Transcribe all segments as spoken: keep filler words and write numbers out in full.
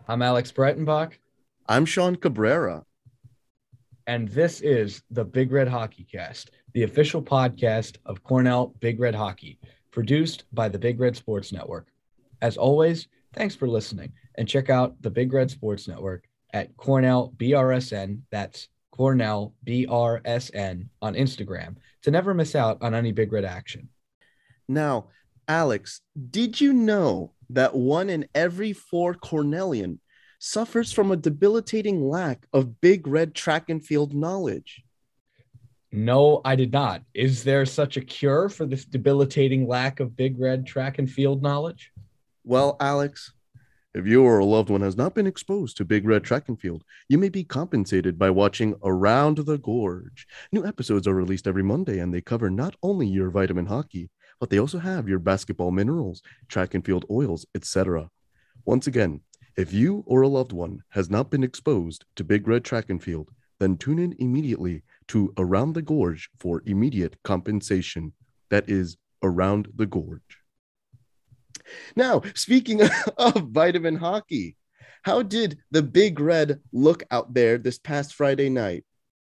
I'm Alex Breitenbach, I'm Sean Cabrera. and this is the Big Red Hockey Cast, the official podcast of Cornell Big Red Hockey, produced by the Big Red Sports Network. As always, thanks for listening, and check out the Big Red Sports Network at Cornell B R S N, that's Cornell B R S N on Instagram, to never miss out on any Big Red action. Now, Alex, did you know that one in every four Cornellian suffers from a debilitating lack of Big Red track and field knowledge? No, I did not. Is there such a cure for this debilitating lack of Big Red track and field knowledge? Well, Alex, if you or a loved one has not been exposed to Big Red track and field, you may be compensated by watching Around the Gorge. New episodes are released every Monday, and they cover not only your vitamin hockey, but they also have your basketball minerals, track and field oils, et cetera. Once again, if you or a loved one has not been exposed to Big Red track and field, then tune in immediately to Around the Gorge for immediate compensation. That is Around the Gorge. Now, speaking of vitamin hockey, how did the Big Red look out there this past Friday night?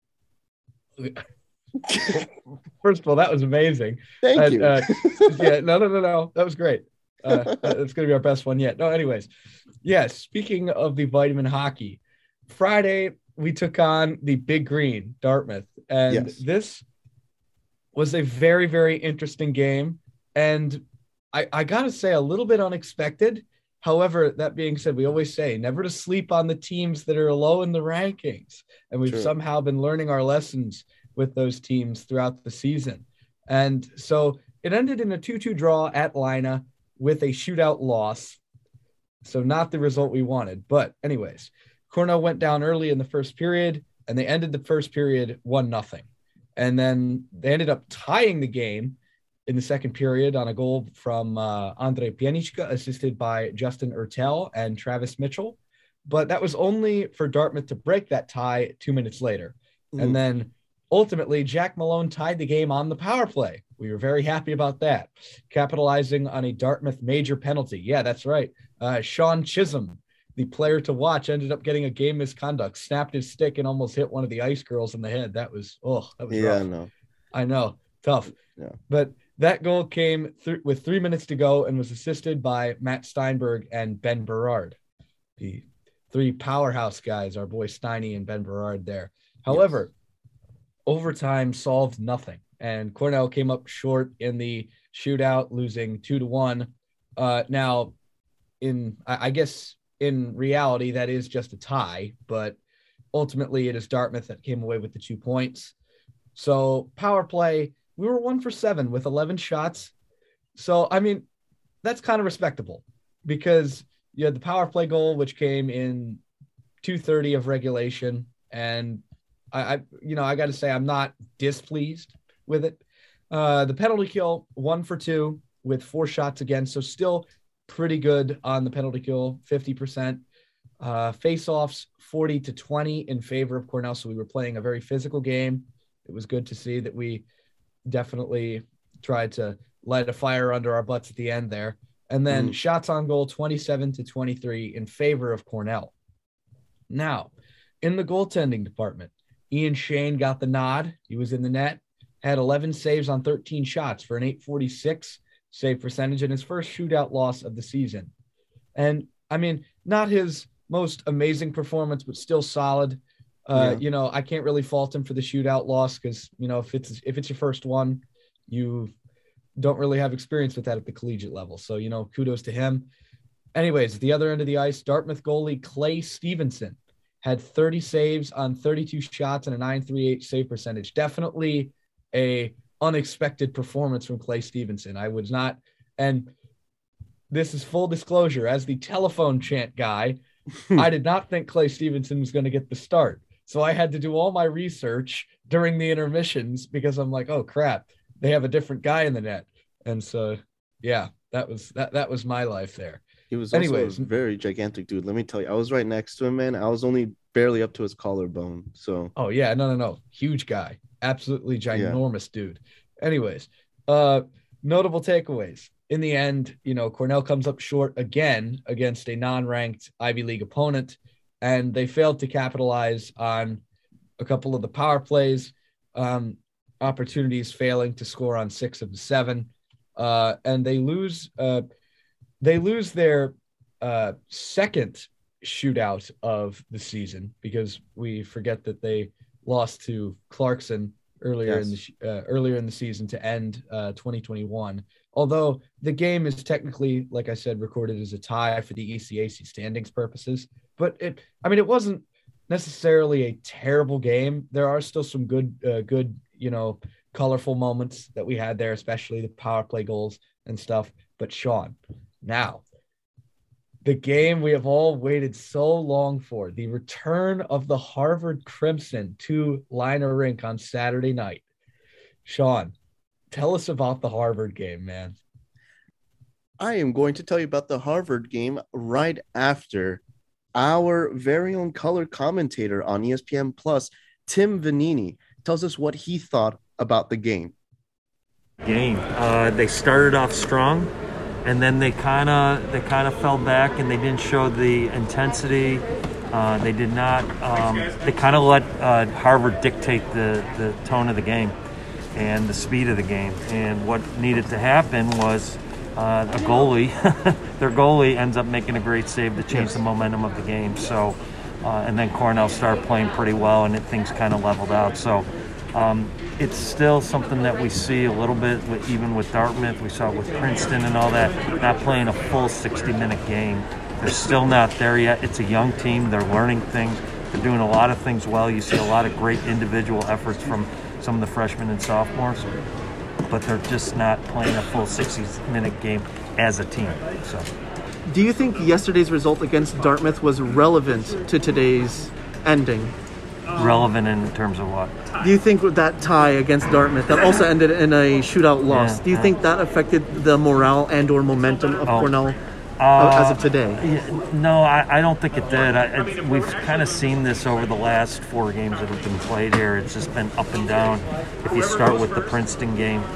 First of all, that was amazing. Thank and, you. Uh, yeah, no, no, no, no. That was great. Uh, it's going to be our best one yet. No, anyways. Yeah, speaking of the vitamin hockey, Friday we took on the Big Green, Dartmouth. And Yes. This was a very, very interesting game. And I, I got to say, a little bit unexpected. However, that being said, we always say never to sleep on the teams that are low in the rankings. And we've True. somehow been learning our lessons with those teams throughout the season. And so it ended in a two two draw at Lina with a shootout loss. So not the result we wanted. But anyways, Cornell went down early in the first period, and they ended the first period one nothing. And then they ended up tying the game in the second period on a goal from uh, Andre Pianichka, assisted by Justin Ertel and Travis Mitchell. But that was only for Dartmouth to break that tie two minutes later. Mm. And then ultimately, Jack Malone tied the game on the power play. We were very happy about that, capitalizing on a Dartmouth major penalty. Yeah, that's right. Uh, Sean Chisholm, the player to watch, ended up getting a game misconduct, snapped his stick, and almost hit one of the Ice Girls in the head. That was, oh, that was yeah, rough. I know. I know, tough. Yeah. But that goal came th- with three minutes to go and was assisted by Matt Steinberg and Ben Berard, the three powerhouse guys, our boy Steiny and Ben Berard there. However, yes. Overtime solved nothing, and Cornell came up short in the shootout, losing two to one. Uh, now, in I, I guess in reality, that is just a tie, but ultimately it is Dartmouth that came away with the two points. So power play, we were one for seven with eleven shots. So, I mean, that's kind of respectable because you had the power play goal, which came in two thirty of regulation. And I, I you know, I got to say, I'm not displeased with it. Uh, the penalty kill, one for two with four shots again. So still pretty good on the penalty kill, fifty percent. Uh, face-offs, forty to twenty in favor of Cornell. So we were playing a very physical game. It was good to see that we definitely tried to light a fire under our butts at the end there. And then mm. shots on goal, twenty-seven to twenty-three in favor of Cornell. Now, in the goaltending department, Ian Shane got the nod. He was in the net, had eleven saves on thirteen shots for an eight forty-six save percentage in his first shootout loss of the season. And, I mean, not his most amazing performance, but still solid. Uh, yeah. You know, I can't really fault him for the shootout loss because, you know, if it's if it's your first one, you don't really have experience with that at the collegiate level. So, you know, kudos to him. Anyways, at the other end of the ice, Dartmouth goalie Clay Stevenson had thirty saves on thirty-two shots and a nine thirty-eight save percentage. Definitely a unexpected performance from Clay Stevenson. I was not, and this is full disclosure, as the telephone chant guy, I did not think Clay Stevenson was going to get the start. So I had to do all my research during the intermissions because I'm like, oh crap, they have a different guy in the net. And so, yeah, that was, that, that was my life there. He was also Anyways, a very gigantic dude. Let me tell you, I was right next to him, man. I was only barely up to his collarbone. So, oh yeah, no, no, no. Huge guy. Absolutely ginormous yeah. dude. Anyways, uh, notable takeaways. in the end, you know, Cornell comes up short again against a non-ranked Ivy League opponent, and they failed to capitalize on a couple of the power plays, um, opportunities failing to score on six of the seven, uh, and they lose. Uh, they lose their uh, second shootout of the season, because we forget that they lost to Clarkson earlier yes. in the uh, earlier in the season to end uh, twenty twenty-one. Although the game is technically, like I said, recorded as a tie for the E C A C standings purposes, but it, I mean, it wasn't necessarily a terrible game. There are still some good, uh, good, you know, colorful moments that we had there, especially the power play goals and stuff. But Sean, now the game we have all waited so long for, the return of the Harvard Crimson to Liner Rink on Saturday night. Sean, tell us about the Harvard game, man. I am going to tell you about the Harvard game right after our very own color commentator on E S P N Plus, Tim Vanini, tells us what he thought about the game. Game. Uh, they started off strong, and then they kind of they kind of fell back, and they didn't show the intensity. Uh, they did not. Um, they kind of let uh, Harvard dictate the, the tone of the game and the speed of the game. And what needed to happen was uh, a goalie, their goalie ends up making a great save to change the momentum of the game. So, uh, and then Cornell started playing pretty well, and it, things kind of leveled out. So. Um, it's still something that we see a little bit, with, even with Dartmouth. We saw it with Princeton and all that, not playing a full sixty-minute game. They're still not there yet. It's a young team. They're learning things. They're doing a lot of things well. You see a lot of great individual efforts from some of the freshmen and sophomores, but they're just not playing a full sixty-minute game as a team. So, do you think yesterday's result against Dartmouth was relevant to today's ending? Relevant in terms of what? Do you think that tie against Dartmouth that also ended in a shootout loss, yeah, do you yeah. think that affected the morale and or momentum of oh. Cornell uh, as of today? Yeah, no, I, I don't think it did. I, it, we've kind of seen this over the last four games that have been played here. It's just been up and down. If you start with the Princeton game,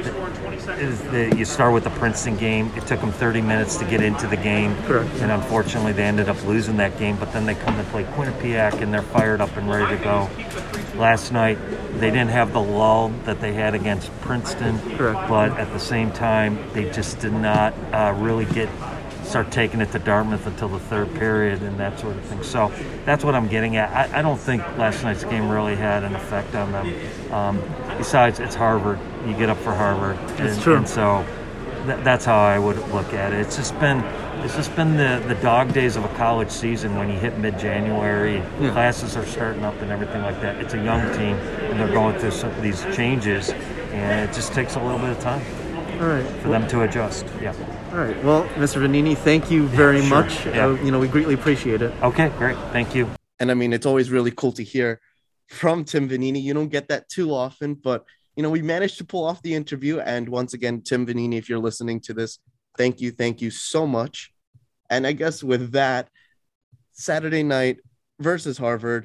the, you start with the Princeton game. It took them thirty minutes to get into the game. Correct. And unfortunately, they ended up losing that game. But then they come to play Quinnipiac, and they're fired up and ready to go. Last night, they didn't have the lull that they had against Princeton. Correct. But at the same time, they just did not uh, really get start taking it to Dartmouth until the third period and that sort of thing. So that's what I'm getting at. I, I don't think last night's game really had an effect on them. Um, besides, it's Harvard. You get up for Harvard. That's and, true. And so th- that's how I would look at it. It's just been it's just been the, the dog days of a college season when you hit mid-January, yeah. classes are starting up and everything like that. It's a young team, and they're going through some of these changes, and it just takes a little bit of time. All right. For them to adjust. Yeah. All right. Well, Mister Vanini, thank you very yeah, sure. much. Yeah. Uh, you know, we greatly appreciate it. Okay, great. Thank you. And I mean, it's always really cool to hear from Tim Vanini. You don't get that too often, but you know, we managed to pull off the interview. And once again, Tim Vanini, if you're listening to this, thank you, thank you so much. And I guess with that, Saturday night versus Harvard,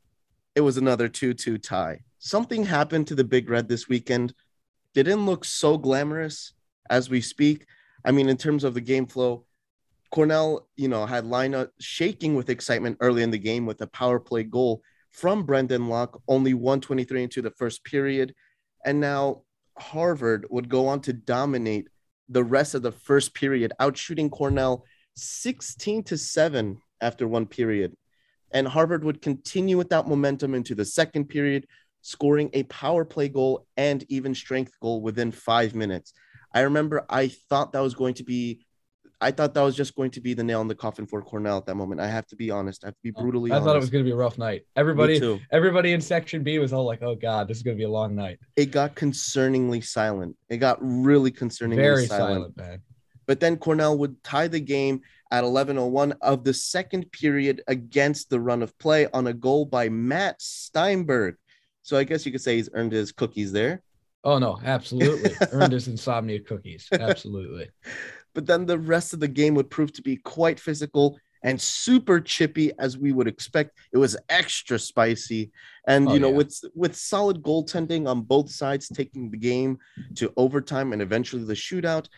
it was another two two tie. Something happened to the Big Red this weekend. They didn't look so glamorous as we speak. I mean, in terms of the game flow, Cornell, you know, had lineup shaking with excitement early in the game with a power play goal from Brendan Locke, only one twenty-three into the first period. And now Harvard would go on to dominate the rest of the first period, outshooting Cornell sixteen to seven after one period. And Harvard would continue with that momentum into the second period, scoring a power play goal and even strength goal within five minutes. I remember I thought that was going to be, I thought that was just going to be the nail in the coffin for Cornell at that moment. I have to be honest. I have to be brutally I honest. I thought it was going to be a rough night. Everybody, everybody in Section B was all like, oh God, this is going to be a long night. It got concerningly silent. It got really concerningly Very silent. silent, man. But then Cornell would tie the game at eleven oh one of the second period against the run of play on a goal by Matt Steinberg. So I guess you could say he's earned his cookies there. Oh, no, absolutely. Earned his insomnia cookies. Absolutely. But then the rest of the game would prove to be quite physical and super chippy, as we would expect. It was extra spicy. And, oh, you know, yeah. with, with solid goaltending on both sides, taking the game to overtime and eventually the shootout,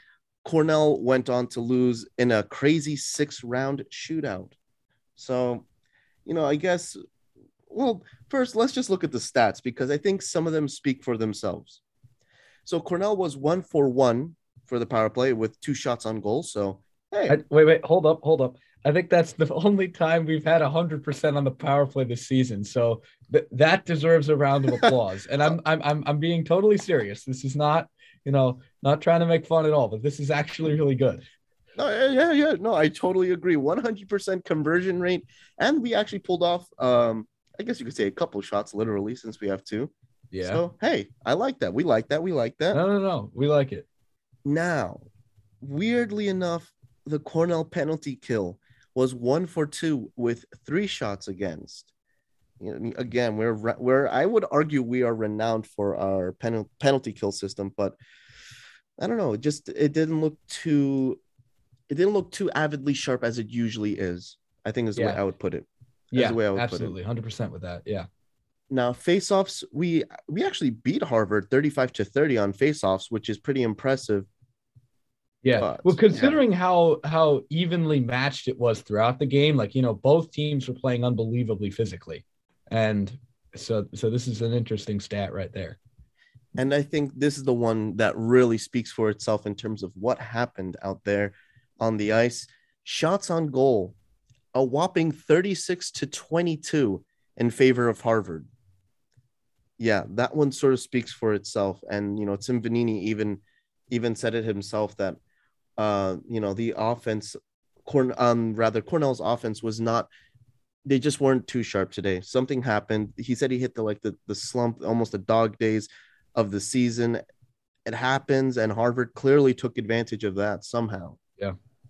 Cornell went on to lose in a crazy six-round shootout. So, you know, I guess, well, first, let's just look at the stats because I think some of them speak for themselves. So Cornell was one for one for the power play with two shots on goal. So, hey. I, wait, wait, hold up, hold up. I think that's the only time we've had one hundred percent on the power play this season. So th- that deserves a round of applause. And I'm, I'm, I'm, I'm being totally serious. This is not, you know, not trying to make fun at all, but this is actually really good. No, yeah, yeah. No, I totally agree. one hundred percent conversion rate. And we actually pulled off, um, I guess you could say a couple shots, literally, since we have two. Yeah. So, hey, I like that. We like that. We like that. No, no, no. We like it. Now, weirdly enough, the Cornell penalty kill was one for two with three shots against. You know, again, we're we're I would argue we are renowned for our pen, penalty kill system, but I don't know. It just it didn't look too it didn't look too avidly sharp as it usually is. I think is the Yeah. way I would put it. Yeah, That's the way I would absolutely. put it. one hundred percent with that. Yeah. Now, face-offs, we we actually beat Harvard thirty-five to thirty on face-offs, which is pretty impressive. Yeah. But, well, considering yeah. how how evenly matched it was throughout the game, like, you know, both teams were playing unbelievably physically. And so so this is an interesting stat right there. And I think this is the one that really speaks for itself in terms of what happened out there on the ice. Shots on goal, a whopping thirty-six to twenty-two in favor of Harvard. Yeah, that one sort of speaks for itself. And, you know, Tim Vanini even even said it himself that, uh, you know, the offense, Corn, um, rather Cornell's offense was not, they just weren't too sharp today. Something happened. He said he hit the, like the, the slump, almost the dog days of the season. It happens. And Harvard clearly took advantage of that somehow. Yeah.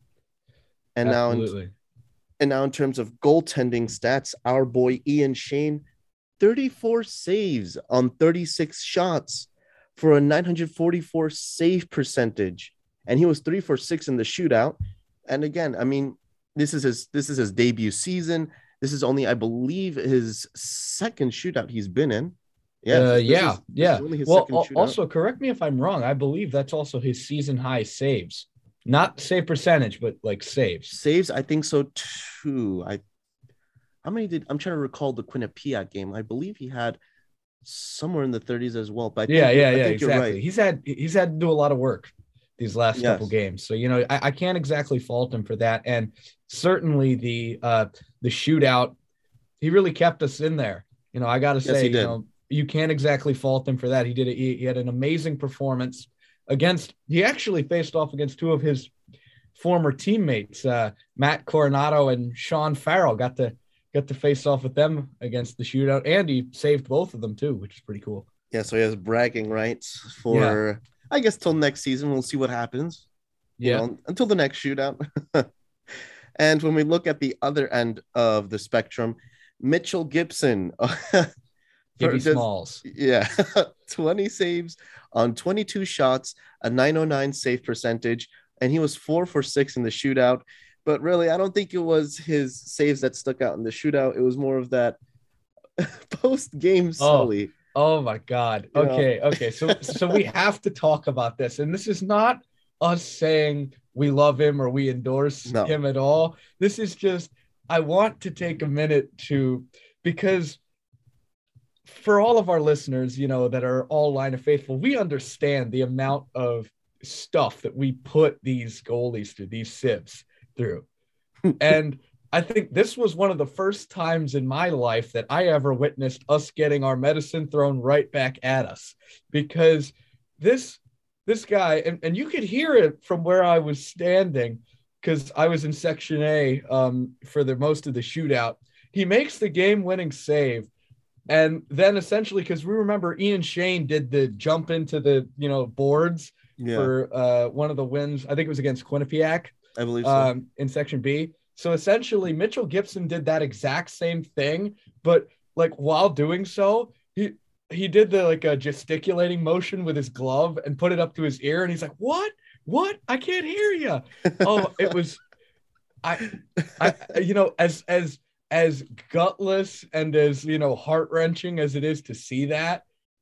And Absolutely. now, in, and now in terms of goaltending stats, our boy Ian Shane, thirty-four saves on thirty-six shots for a nine forty-four save percentage. And he was three for six in the shootout. And again, I mean, this is his, this is his debut season. This is only, I believe, his second shootout he's been in. Yeah. Uh, yeah. Is, yeah. Well, also correct me if I'm wrong. I believe that's also his season high saves, not save percentage, but like saves. Saves. I think so too. I, how many did, I'm trying to recall the Quinnipiac game. I believe he had somewhere in the thirties as well. But I yeah, think yeah, I yeah, think exactly. You're right. He's had, he's had to do a lot of work these last yes. couple games. So, you know, I, I can't exactly fault him for that. And certainly the, uh, the shootout, he really kept us in there. You know, I got to yes, say, you know, you can't exactly fault him for that. He did it. He, he had an amazing performance against, he actually faced off against two of his former teammates, uh, Matt Coronado and Sean Farrell got to, got to face off with them against the shootout. And he saved both of them too, which is pretty cool. Yeah. So he has bragging rights for, yeah. I guess, till next season. We'll see what happens. Yeah. You know, until the next shootout. And when we look at the other end of the spectrum, Mitchell Gibson, Gibby Smalls, yeah, twenty saves on twenty-two shots, a nine oh nine save percentage, and he was four for six in the shootout. But really, I don't think it was his saves that stuck out in the shootout. It was more of that post-game sully. Oh, oh my God. You okay, know? okay. So, so we have to talk about this, and this is not us saying we love him or we endorse no. him at all. This is just, I want to take a minute to, because for all of our listeners, you know, that are all Line of Faithful, we understand the amount of stuff that we put these goalies through, these sibs through. And I think this was one of the first times in my life that I ever witnessed us getting our medicine thrown right back at us, because this This guy, and, and you could hear it from where I was standing, because I was in Section A um, for the most of the shootout. He makes the game-winning save, and then essentially, because we remember Ian Shane did the jump into the you know boards yeah. for uh, one of the wins. I think it was against Quinnipiac. I believe so. Um, in Section B. So essentially, Mitchell Gibson did that exact same thing, but like while doing so, he. He did the like a gesticulating motion with his glove and put it up to his ear. And he's like, what, what? I can't hear you. Oh, it was, I, I, you know, as, as, as gutless and as, you know, heart wrenching as it is to see that,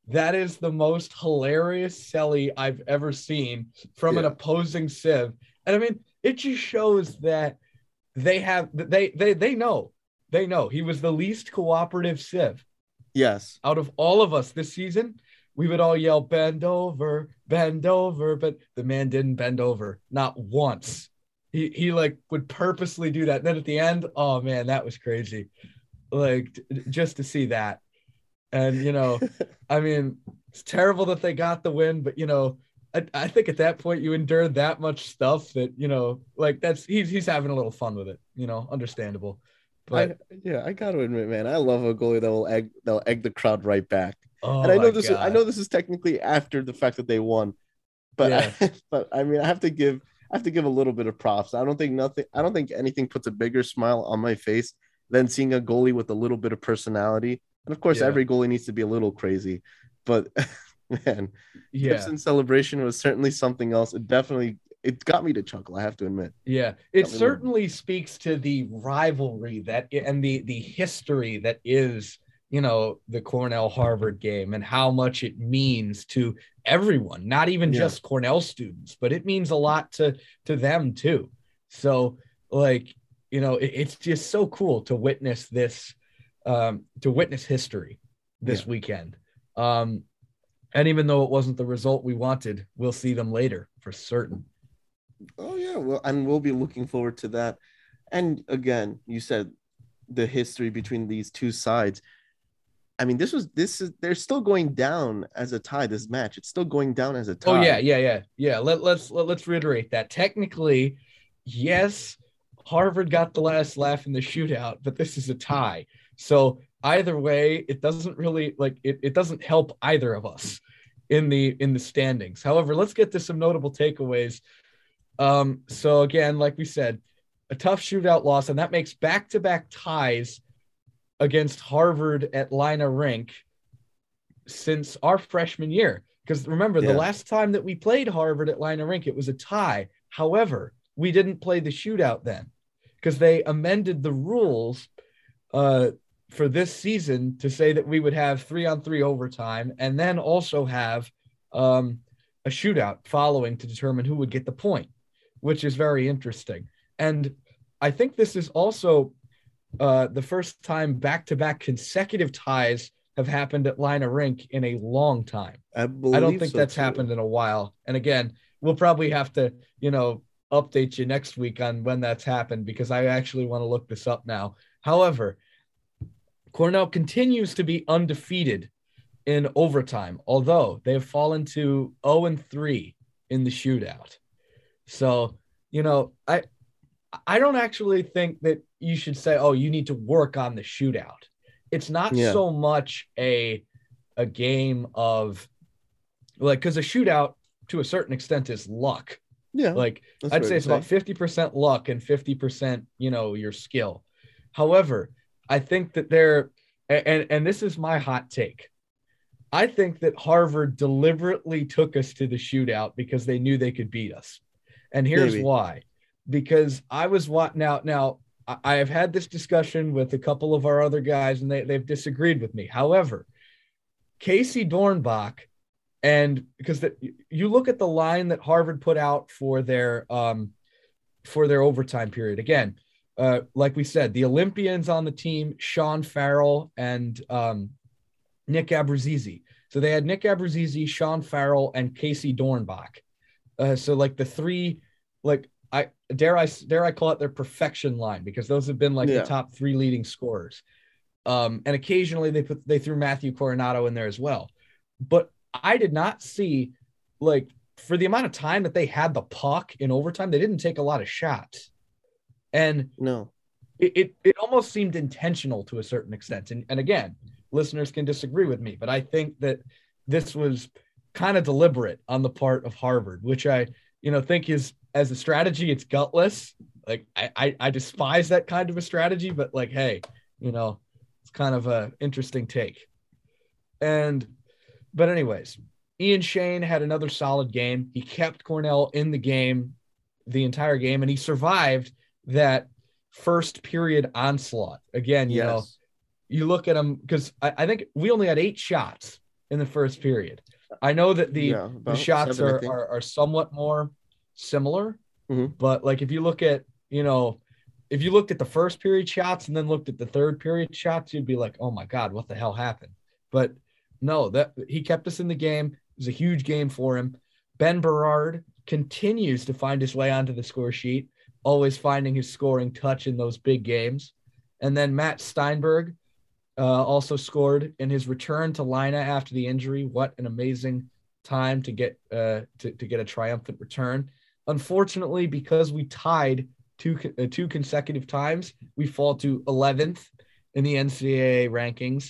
that is the most hilarious celly I've ever seen from yeah. an opposing Civ. And I mean, it just shows that they have they they they know they know he was the least cooperative Civ. Yes. Out of all of us this season, we would all yell, bend over, bend over, but the man didn't bend over, not once. He he like would purposely do that. And then at the end, oh man, that was crazy. Like just to see that. And, you know, I mean, it's terrible that they got the win, but, you know, I, I think at that point you endured that much stuff that, you know, like that's, he's, he's having a little fun with it, you know, understandable. But I, yeah, I got to admit, man, I love a goalie that will egg, they'll egg the crowd right back. Oh, and I know this, God. is, I know this is technically after the fact that they won, but, yeah. I, but I mean, I have to give, I have to give a little bit of props. I don't think nothing, I don't think anything puts a bigger smile on my face than seeing a goalie with a little bit of personality. And of course, yeah. every goalie needs to be a little crazy, but man, yeah, Gibson's celebration was certainly something else. It definitely, it got me to chuckle, I have to admit. Yeah, it certainly speaks to the rivalry that and the the history that is, you know, the Cornell Harvard game and how much it means to everyone, not even yeah. just Cornell students, but it means a lot to to them too. So, like, you know, it, it's just so cool to witness this. Um, to witness history this yeah. weekend. Um, and even though it wasn't the result we wanted, we'll see them later for certain. Oh, yeah. Well, and we'll be looking forward to that. And again, you said the history between these two sides. I mean, this was, this is, they're still going down as a tie, this match. It's still going down as a tie. Oh, yeah, yeah, yeah. Yeah. Let, let's, let, let's reiterate that. Technically, yes, Harvard got the last laugh in the shootout, but this is a tie. So either way, it doesn't really like it, it doesn't help either of us in the in the standings. However, let's get to some notable takeaways. Um, so again, like we said, a tough shootout loss, and that makes back-to-back ties against Harvard at Lina Rink since our freshman year. Because remember, yeah. the last time that we played Harvard at Lina Rink, it was a tie. However, we didn't play the shootout then because they amended the rules uh, for this season to say that we would have three on three overtime and then also have um, a shootout following to determine who would get the point, which is very interesting. And I think this is also uh, the first time back-to-back consecutive ties have happened at Lina Rink in a long time. I, I don't think so that's too. happened in a while. And again, we'll probably have to, you know, update you next week on when that's happened because I actually want to look this up now. However, Cornell continues to be undefeated in overtime, although they have fallen to oh and three in the shootout. So, you know, I I don't actually think that you should say, oh, you need to work on the shootout. It's not yeah. so much a a game of like, because a shootout to a certain extent is luck. Yeah. Like I'd say it's say. about fifty percent luck and fifty percent, you know, your skill. However, I think that they're, and, and this is my hot take. I think that Harvard deliberately took us to the shootout because they knew they could beat us. And here's Maybe. why. Because I was what now, now I have had this discussion with a couple of our other guys and they, they've disagreed with me. However, Casey Dornbach, and because the, you look at the line that Harvard put out for their, um, for their overtime period, again, Uh, like we said, the Olympians on the team, Sean Farrell and um, Nick Abruzzese. So they had Nick Abruzzese, Sean Farrell, and Casey Dornbach. Uh, so like the three, like I dare I dare I call it their perfection line because those have been like yeah. the top three leading scorers. Um, and occasionally they put they threw Matthew Coronado in there as well. But I did not see like for the amount of time that they had the puck in overtime, they didn't take a lot of shots. And no, it, it, it almost seemed intentional to a certain extent. And, and again, listeners can disagree with me, but I think that this was kind of deliberate on the part of Harvard, which I, you know, think is as a strategy, it's gutless. Like I, I, I despise that kind of a strategy, but like, hey, you know, it's kind of a interesting take. And, but anyways, Ian Shane had another solid game. He kept Cornell in the game, the entire game, and he survived that first period onslaught. Again, you yes. know, you look at him because I, I think we only had eight shots in the first period. I know that the, Yeah, the about shots seven, I are, think. are are somewhat more similar, Mhm. but like if you look at, you know, if you looked at the first period shots and then looked at the third period shots, you'd be like, oh my God, what the hell happened? But no, that he kept us in the game. It was a huge game for him. Ben Berard continues to find his way onto the score sheet, always finding his scoring touch in those big games. And then Matt Steinberg uh, also scored in his return to Lina after the injury. What an amazing time to get uh, to, to get a triumphant return. Unfortunately, because we tied two uh, two consecutive times, we fall to eleventh in the N C double A rankings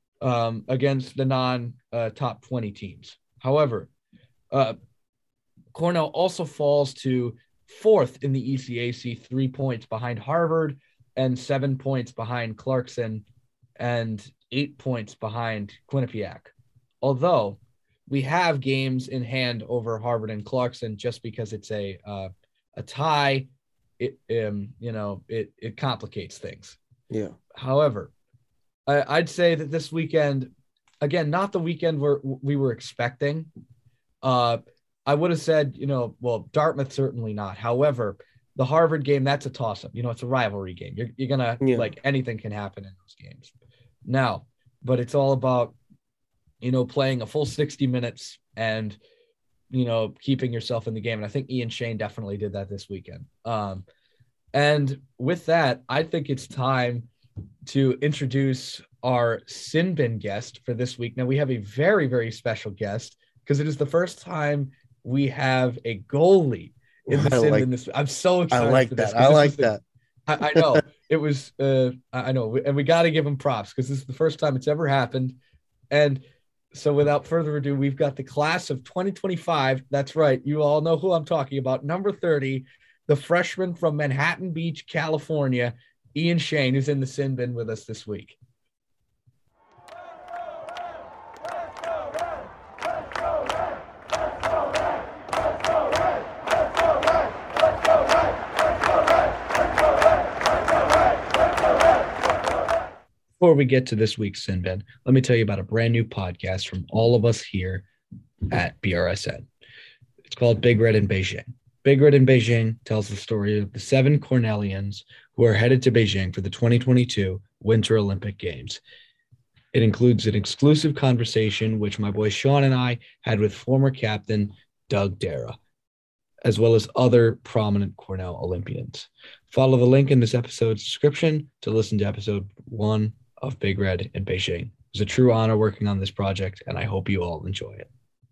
um, against the non uh, top twenty teams. However, uh, Cornell also falls to fourth in the E C A C, three points behind Harvard and seven points behind Clarkson and eight points behind Quinnipiac. Although we have games in hand over Harvard and Clarkson, just because it's a uh, a tie, it um, you know it it complicates things. Yeah. However, I, I'd say that this weekend, again, not the weekend where we were expecting. Uh, I would have said, you know, well, Dartmouth certainly not. However, the Harvard game, that's a toss-up. You know, it's a rivalry game. You're, you're going to, Yeah. like, anything can happen in those games. Now, but it's all about, you know, playing a full sixty minutes and, you know, keeping yourself in the game. And I think Ian Shane definitely did that this weekend. Um, and with that, I think it's time to introduce our Sin Bin guest for this week. Now, we have a very, very special guest because it is the first time we have a goalie in the I Sin like- Bin this. I'm so I excited like for this. that. 'cause I this like was the- that. I, I know it was. Uh, I I know, and we got to give him props because this is the first time it's ever happened. And so, without further ado, we've got the class of twenty twenty-five. That's right. You all know who I'm talking about. Number thirty, the freshman from Manhattan Beach, California, Ian Shane, who's in the Sin Bin with us this week. Before we get to this week's Sin Bin, let me tell you about a brand new podcast from all of us here at B R S N. It's called Big Red in Beijing. Big Red in Beijing tells the story of the seven Cornellians who are headed to Beijing for the twenty twenty-two Winter Olympic Games. It includes an exclusive conversation which my boy Sean and I had with former captain Doug Dara, as well as other prominent Cornell Olympians. Follow the link in this episode's description to listen to episode one of Big Red in Beijing. It was a true honor working on this project, and I hope you all enjoy it.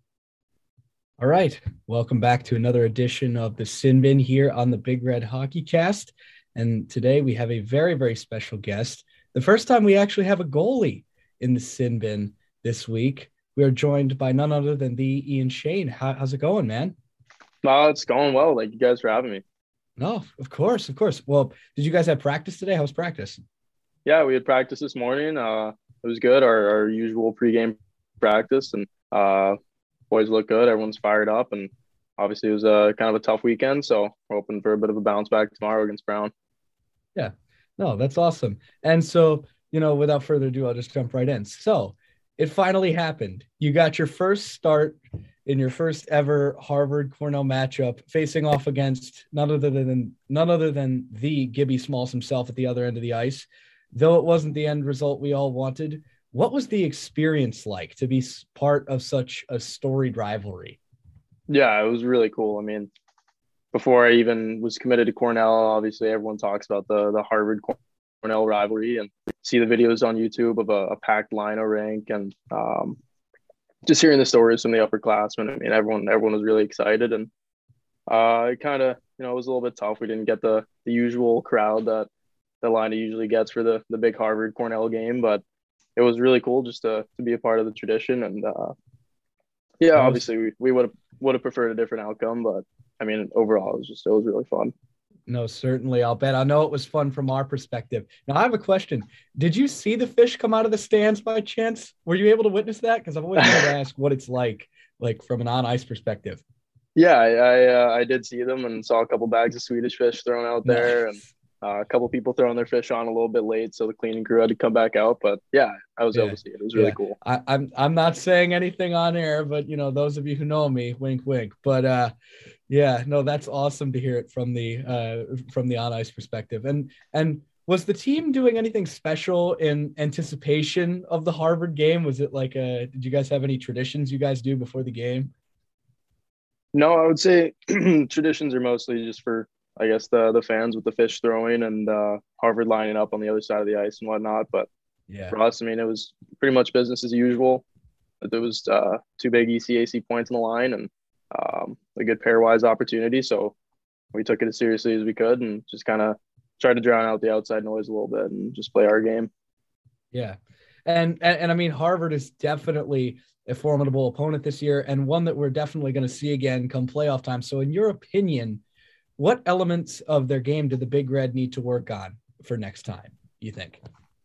All right, welcome back to another edition of the Sin Bin here on the Big Red Hockey Cast. And today we have a very, very special guest. The first time we actually have a goalie in the Sin Bin this week. We are joined by none other than the Ian Shane. How, how's it going, man? No, it's going well. Thank you guys for having me. No, of course, of course. Well, did you guys have practice today? How was practice? Yeah, we had practice this morning. Uh, it was good. Our, our usual pregame practice, and uh, boys look good. Everyone's fired up, and obviously it was a kind of a tough weekend. So we're hoping for a bit of a bounce back tomorrow against Brown. Yeah, no, that's awesome. And so, you know, without further ado, I'll just jump right in. So it finally happened. You got your first start in your first ever Harvard Cornell matchup, facing off against none other than none other than the Gibby Smalls himself at the other end of the ice. Though it wasn't the end result we all wanted, what was the experience like to be part of such a storied rivalry? Yeah, it was really cool. I mean, before I even was committed to Cornell, obviously everyone talks about the the Harvard Cornell rivalry and see the videos on YouTube of a, a packed Lino rink and um, just hearing the stories from the upperclassmen. I mean, everyone everyone was really excited, and uh, it kind of, you know, it was a little bit tough. We didn't get the the usual crowd that the Lina usually gets for the the big Harvard Cornell game, but it was really cool just to to be a part of the tradition. And uh, yeah, obviously we we would have would have preferred a different outcome, but I mean, overall, it was just it was really fun. No, certainly. I'll bet. I know it was fun from our perspective. Now, I have a question. Did you see the fish come out of the stands by chance? Were you able to witness that? Because I've always wanted to ask what it's like, like from an on-ice perspective. Yeah, I I, uh, I did see them and saw a couple bags of Swedish fish thrown out there, Nice. Uh, a couple people throwing their fish on a little bit late, so the cleaning crew had to come back out. But yeah, I was Yeah. able to see it. It was really Yeah. cool. I, I'm I'm not saying anything on air, but you know, those of you who know me, wink, wink. But uh, yeah, no, that's awesome to hear it from the uh from the on ice perspective. And and was the team doing anything special in anticipation of the Harvard game? Was it like a? Did you guys have any traditions you guys do before the game? No, I would say traditions are mostly just for, I guess, the the fans with the fish throwing and uh, Harvard lining up on the other side of the ice and whatnot. But Yeah. for us, I mean, it was pretty much business as usual. There was uh, two big E C A C points in the line and um, a good pairwise opportunity. So we took it as seriously as we could and just kind of tried to drown out the outside noise a little bit and just play our game. Yeah. And, and, and I mean, Harvard is definitely a formidable opponent this year and one that we're definitely going to see again come playoff time. So in your opinion, what elements of their game do the Big Red need to work on for next time, you think?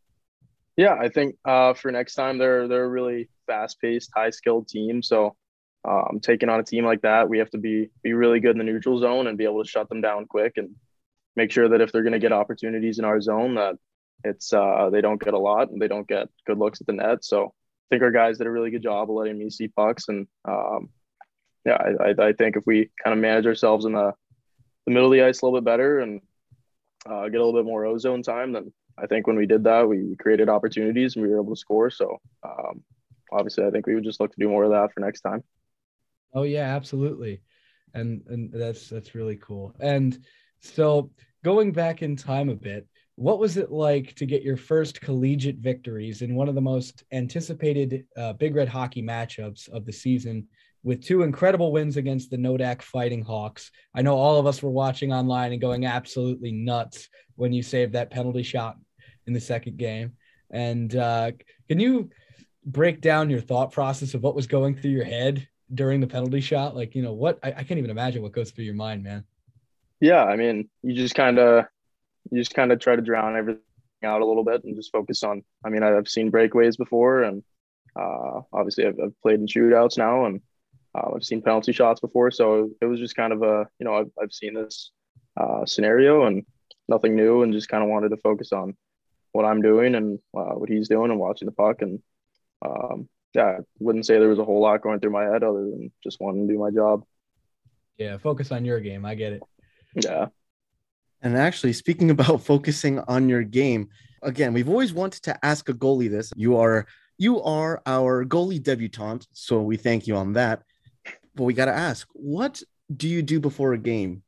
Yeah, I think uh, for next time, they're they're a really fast-paced, high-skilled team. So um, taking on a team like that, we have to be be really good in the neutral zone and be able to shut them down quick and make sure that if they're going to get opportunities in our zone, that it's uh, they don't get a lot and they don't get good looks at the net. So I think our guys did a really good job of letting me see pucks. And um, yeah, I, I, I think if we kind of manage ourselves in the, the middle of the ice a little bit better and uh, get a little bit more ozone time, then I think when we did that, we created opportunities and we were able to score. So um, obviously, I think we would just look to do more of that for next time. Oh yeah, absolutely. And, and that's, that's really cool. And so going back in time a bit, what was it like to get your first collegiate victories in one of the most anticipated uh, Big Red hockey matchups of the season with two incredible wins against the Nodak Fighting Hawks? I know all of us were watching online and going absolutely nuts when you saved that penalty shot in the second game. And uh, can you break down your thought process of what was going through your head during the penalty shot? Like, you know, what, I, I can't even imagine what goes through your mind, man. Yeah. I mean, you just kind of, you just kind of try to drown everything out a little bit and just focus on, I mean, I've seen breakaways before and uh, obviously I've, I've played in shootouts now and uh, I've seen penalty shots before. So it was just kind of a, you know, I've, I've seen this uh, scenario and nothing new and just kind of wanted to focus on what I'm doing and uh, what he's doing and watching the puck. And um, yeah, I wouldn't say there was a whole lot going through my head other than just wanting to do my job. Yeah. Focus on your game. I get it. Yeah. And actually, speaking about focusing on your game, again, we've always wanted to ask a goalie this. You are you are our goalie debutante, so we thank you on that. But we got to ask, what do you do before a game?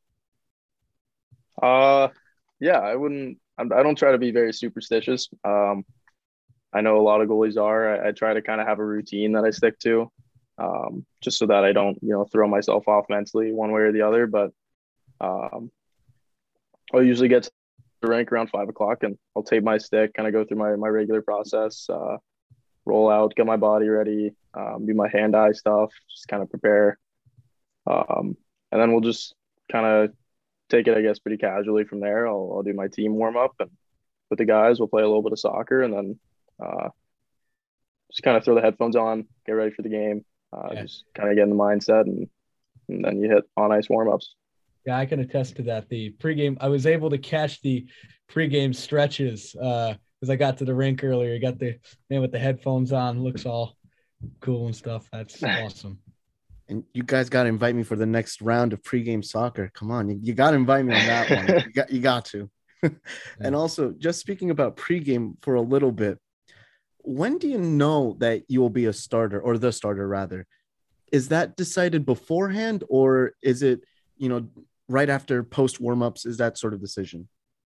Uh, yeah, I wouldn't. I don't try to be very superstitious. Um, I know a lot of goalies are. I, I try to kind of have a routine that I stick to, um, just so that I don't, you know, throw myself off mentally one way or the other. But um, I'll usually get to the rink around five o'clock, and I'll tape my stick, kind of go through my my regular process, uh, roll out, get my body ready, um, do my hand-eye stuff, just kind of prepare, um, and then we'll just kind of take it, I guess, pretty casually from there. I'll, I'll do my team warm up and with the guys, we'll play a little bit of soccer and then uh, just kind of throw the headphones on, get ready for the game, uh, yeah. Just kind of get in the mindset and, and then you hit on ice warm ups. Yeah, I can attest to that. The pregame, I was able to catch the pregame stretches uh, as I got to the rink earlier. You got the man with the headphones on, looks all cool and stuff. That's awesome. And you guys got to invite me for the next round of pregame soccer. Come on, you, you got to invite me on that one. You got, you got to. And also, just speaking about pregame for a little bit, when do you know that you will be a starter or the starter rather? Is that decided beforehand or is it, you know, right after post warmups? Is that sort of decision?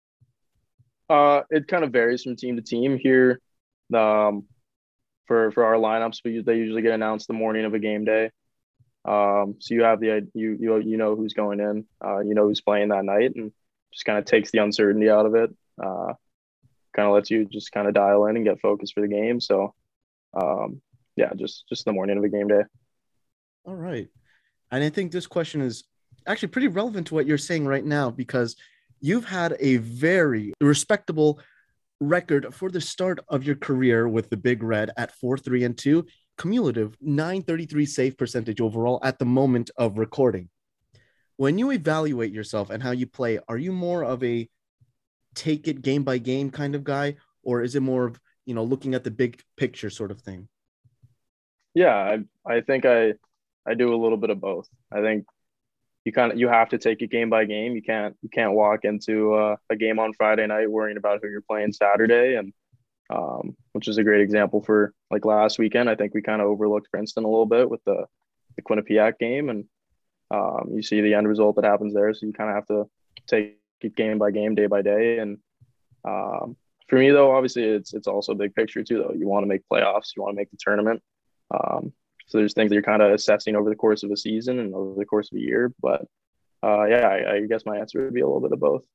Uh, it kind of varies from team to team here. Um, for for our lineups, we they usually get announced the morning of a game day. Um, so you have the you you you know who's going in, uh, you know who's playing that night, and just kind of takes the uncertainty out of it. Uh, kind of lets you just kind of dial in and get focused for the game. So, um, yeah, just just the morning of a game day. All right, and I think this question is actually pretty relevant to what you're saying right now because you've had a very respectable record for the start of your career with the Big Red at four three and two. Cumulative nine thirty-three save percentage overall at the moment of recording. When you evaluate yourself and how you play, are you more of a take it game by game kind of guy, or is it more of, you know, looking at the big picture sort of thing? Yeah, I I think I I do a little bit of both. I think you kind of you have to take it game by game. You can't you can't walk into uh, a game on Friday night worrying about who you're playing Saturday, and um, which is a great example for like last weekend. I think we kind of overlooked Princeton a little bit with the the Quinnipiac game, and um, you see the end result that happens there. So you kind of have to take it game by game, day by day. And um, for me, though, obviously it's it's also a big picture too. Though you want to make playoffs, you want to make the tournament. Um, so there's things that you're kind of assessing over the course of a season and over the course of a year. But uh, yeah, I, I guess my answer would be a little bit of both.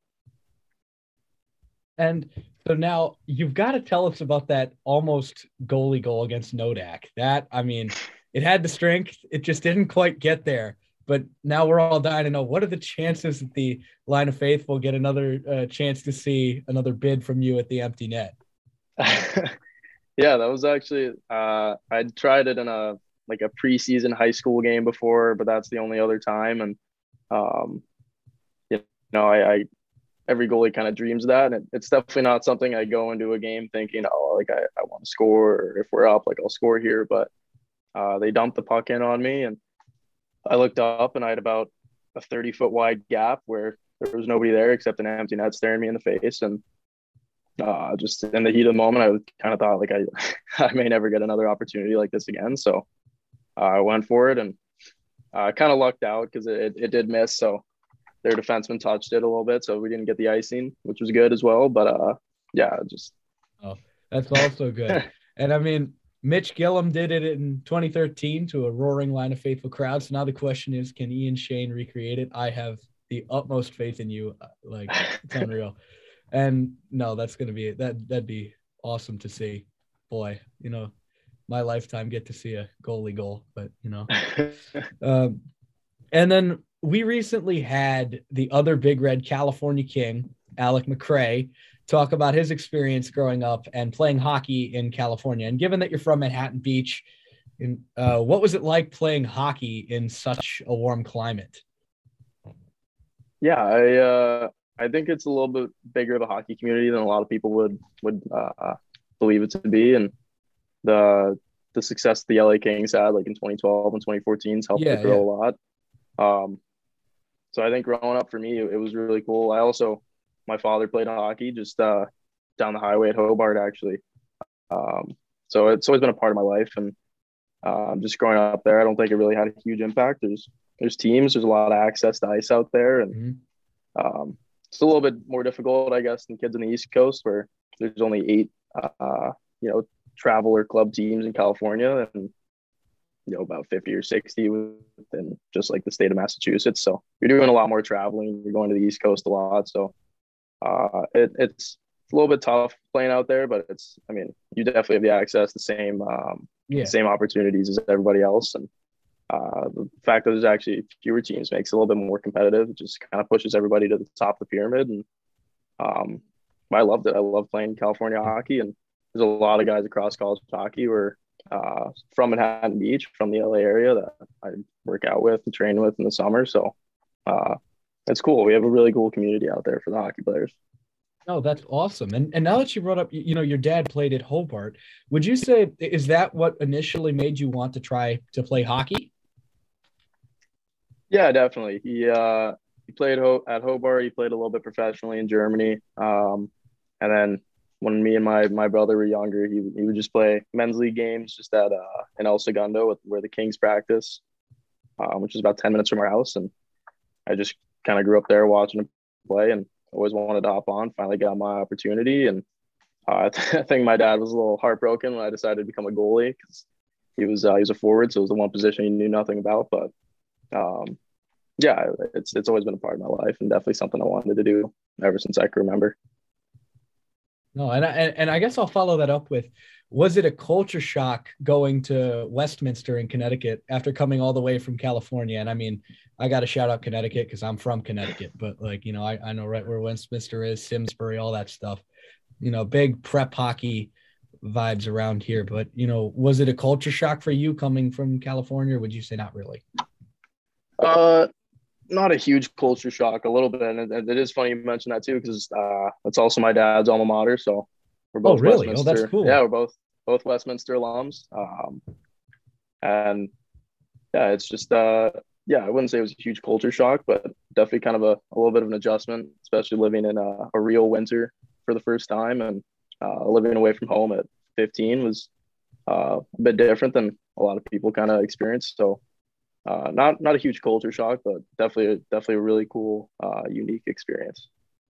And so now you've got to tell us about that almost goalie goal against Nodak. That, I mean, it had the strength. It just didn't quite get there. But now we're all dying to know, what are the chances that the Line of Faithful get another uh, chance to see another bid from you at the empty net? Yeah, that was actually uh, – I tried it in a like a preseason high school game before, but that's the only other time. And, um, you know, I, I every goalie kind of dreams of that. And it, it's definitely not something I go into a game thinking, oh, like I, I want to score, or if we're up, like I'll score here. But uh, they dumped the puck in on me, and I looked up and I had about a thirty foot wide gap where there was nobody there except an empty net staring me in the face. And uh, just in the heat of the moment, I kind of thought like I, I may never get another opportunity like this again. So uh, I went for it, and I uh, kind of lucked out because it, it did miss. So their defenseman touched it a little bit, so we didn't get the icing, which was good as well. But uh, yeah, just. Oh, that's also good. And I mean, Mitch Gillum did it in twenty thirteen to a roaring Line of Faithful crowd. So now the question is, can Ian Shane recreate it? I have the utmost faith in you. Like, it's unreal. And no, that's going to be that. That'd be awesome to see. Boy, you know, my lifetime get to see a goalie goal, but you know, um, and then we recently had the other Big Red California King, Alec McRae, talk about his experience growing up and playing hockey in California. And given that you're from Manhattan Beach, in, uh, what was it like playing hockey in such a warm climate? Yeah, I uh, I think it's a little bit bigger of a hockey community than a lot of people would would uh, believe it to be. And the the success the L A Kings had, like in twenty twelve and twenty fourteen, has helped yeah, it grow yeah. a lot. Um, so I think growing up for me, it, it was really cool. I also, my father played hockey just uh, down the highway at Hobart, actually. Um, so it's always been a part of my life, and um, just growing up there, I don't think it really had a huge impact. There's there's teams, there's a lot of access to ice out there, and mm-hmm. um, it's a little bit more difficult, I guess, than kids in the East Coast, where there's only eight, uh, you know, travel or club teams in California, and you know, about fifty or sixty within just like the state of Massachusetts. So you're doing a lot more traveling. You're going to the East Coast a lot. So uh, it, it's a little bit tough playing out there, but it's, I mean, you definitely have the access, the same, um, yeah. same opportunities as everybody else. And uh, the fact that there's actually fewer teams makes it a little bit more competitive. It just kind of pushes everybody to the top of the pyramid. And um, I loved it. I love playing California hockey, and there's a lot of guys across college hockey who are uh, from Manhattan Beach, from the L A area, that I work out with and train with in the summer. So uh, it's cool. We have a really cool community out there for the hockey players. Oh, that's awesome. And and now that you brought up, you know, your dad played at Hobart, would you say, is that what initially made you want to try to play hockey? Yeah, definitely. He uh, he played ho- at Hobart. He played a little bit professionally in Germany. Um, and then when me and my my brother were younger, he he would just play men's league games just at uh, in El Segundo, with, where the Kings practice, um, which is about ten minutes from our house. And I just kind of grew up there watching him play, and always wanted to hop on. Finally got my opportunity, and uh, I think my dad was a little heartbroken when I decided to become a goalie, because he was uh, he was a forward, so it was the one position he knew nothing about. But um, yeah, it's it's always been a part of my life, and definitely something I wanted to do ever since I can remember. No, and I, and I guess I'll follow that up with, was it a culture shock going to Westminster in Connecticut after coming all the way from California? And I mean, I got to shout out Connecticut because I'm from Connecticut, but like, you know, I, I know right where Westminster is, Simsbury, all that stuff, you know, big prep hockey vibes around here. But, you know, was it a culture shock for you coming from California, or would you say not really? Uh, not a huge culture shock, a little bit, and it, it is funny you mentioned that too, because uh, it's also my dad's alma mater. So we're Oh, both really? Oh, that's Westminster. cool. Yeah, we're both both Westminster alums. Um, and yeah, it's just uh, yeah, I wouldn't say it was a huge culture shock, but definitely kind of a, a little bit of an adjustment, especially living in a, a real winter for the first time, and uh, living away from home at fifteen was uh, a bit different than a lot of people kind of experience. So uh, not not a huge culture shock, but definitely definitely a really cool, uh, unique experience.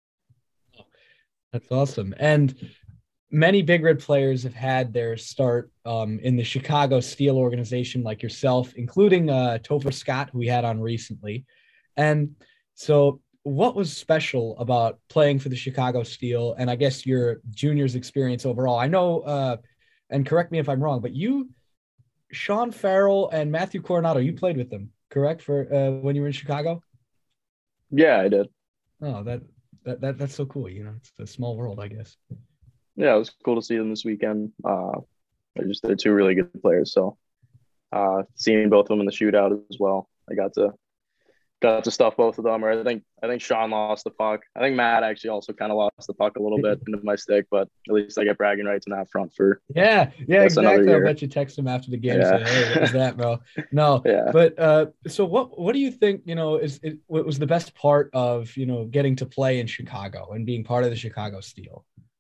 That's awesome. And many Big Red players have had their start um, in the Chicago Steel organization, like yourself, including uh, Topher Scott, who we had on recently. And so, what was special about playing for the Chicago Steel, and I guess your juniors' experience overall? I know, uh, and correct me if I'm wrong, but you, Sean Farrell, and Matthew Coronado, you played with them, correct? For uh, when you were in Chicago? Yeah, I did. Oh, that that, that that's so cool. You know, it's a small world, I guess. Yeah, it was cool to see them this weekend. Uh, they're just they're two really good players. So uh, seeing both of them in the shootout as well, I got to got to stuff both of them. Or I think I think Sean lost the puck. I think Matt actually also kind of lost the puck a little bit into my stick, but at least I get bragging rights in that front for yeah, yeah, exactly. I bet you text him after the game yeah. and say, "Hey, what was that, bro?" No, yeah. But uh, so what? What do you think? You know, is it, what was the best part of you know getting to play in Chicago and being part of the Chicago Steel?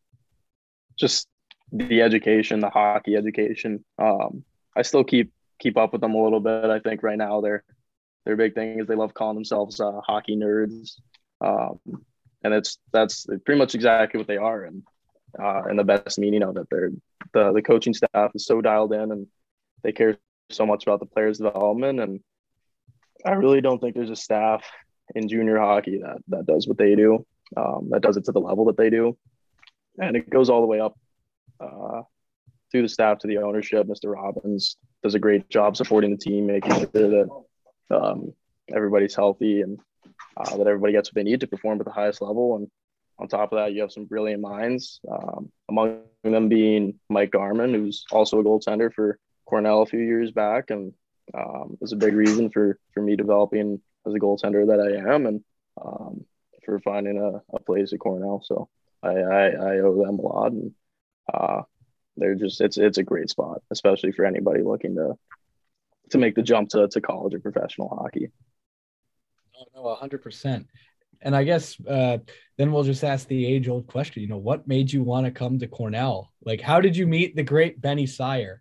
Just the education, the hockey education. Um, I still keep keep up with them a little bit. I think right now they're their big thing is they love calling themselves uh, hockey nerds, um, and it's that's pretty much exactly what they are, and uh, and the best meaning of it. They're the the coaching staff is so dialed in, and they care so much about the players' development. And I really don't think there's a staff in junior hockey that that does what they do, um, that does it to the level that they do. And it goes all the way up uh, through the staff to the ownership. Mister Robbins does a great job supporting the team, making sure that um, everybody's healthy and uh, that everybody gets what they need to perform at the highest level. And on top of that, you have some brilliant minds, um, among them being Mike Garman, who's also a goaltender for Cornell a few years back, and um, was a big reason for for me developing as a goaltender that I am, and um, for finding a, a place at Cornell. So I, I, I owe them a lot, and uh, they're just it's it's a great spot, especially for anybody looking to to make the jump to, to college or professional hockey. Oh, no, one hundred percent. And I guess uh, then we'll just ask the age-old question, you know, what made you want to come to Cornell? Like, how did you meet the great Benny Sire?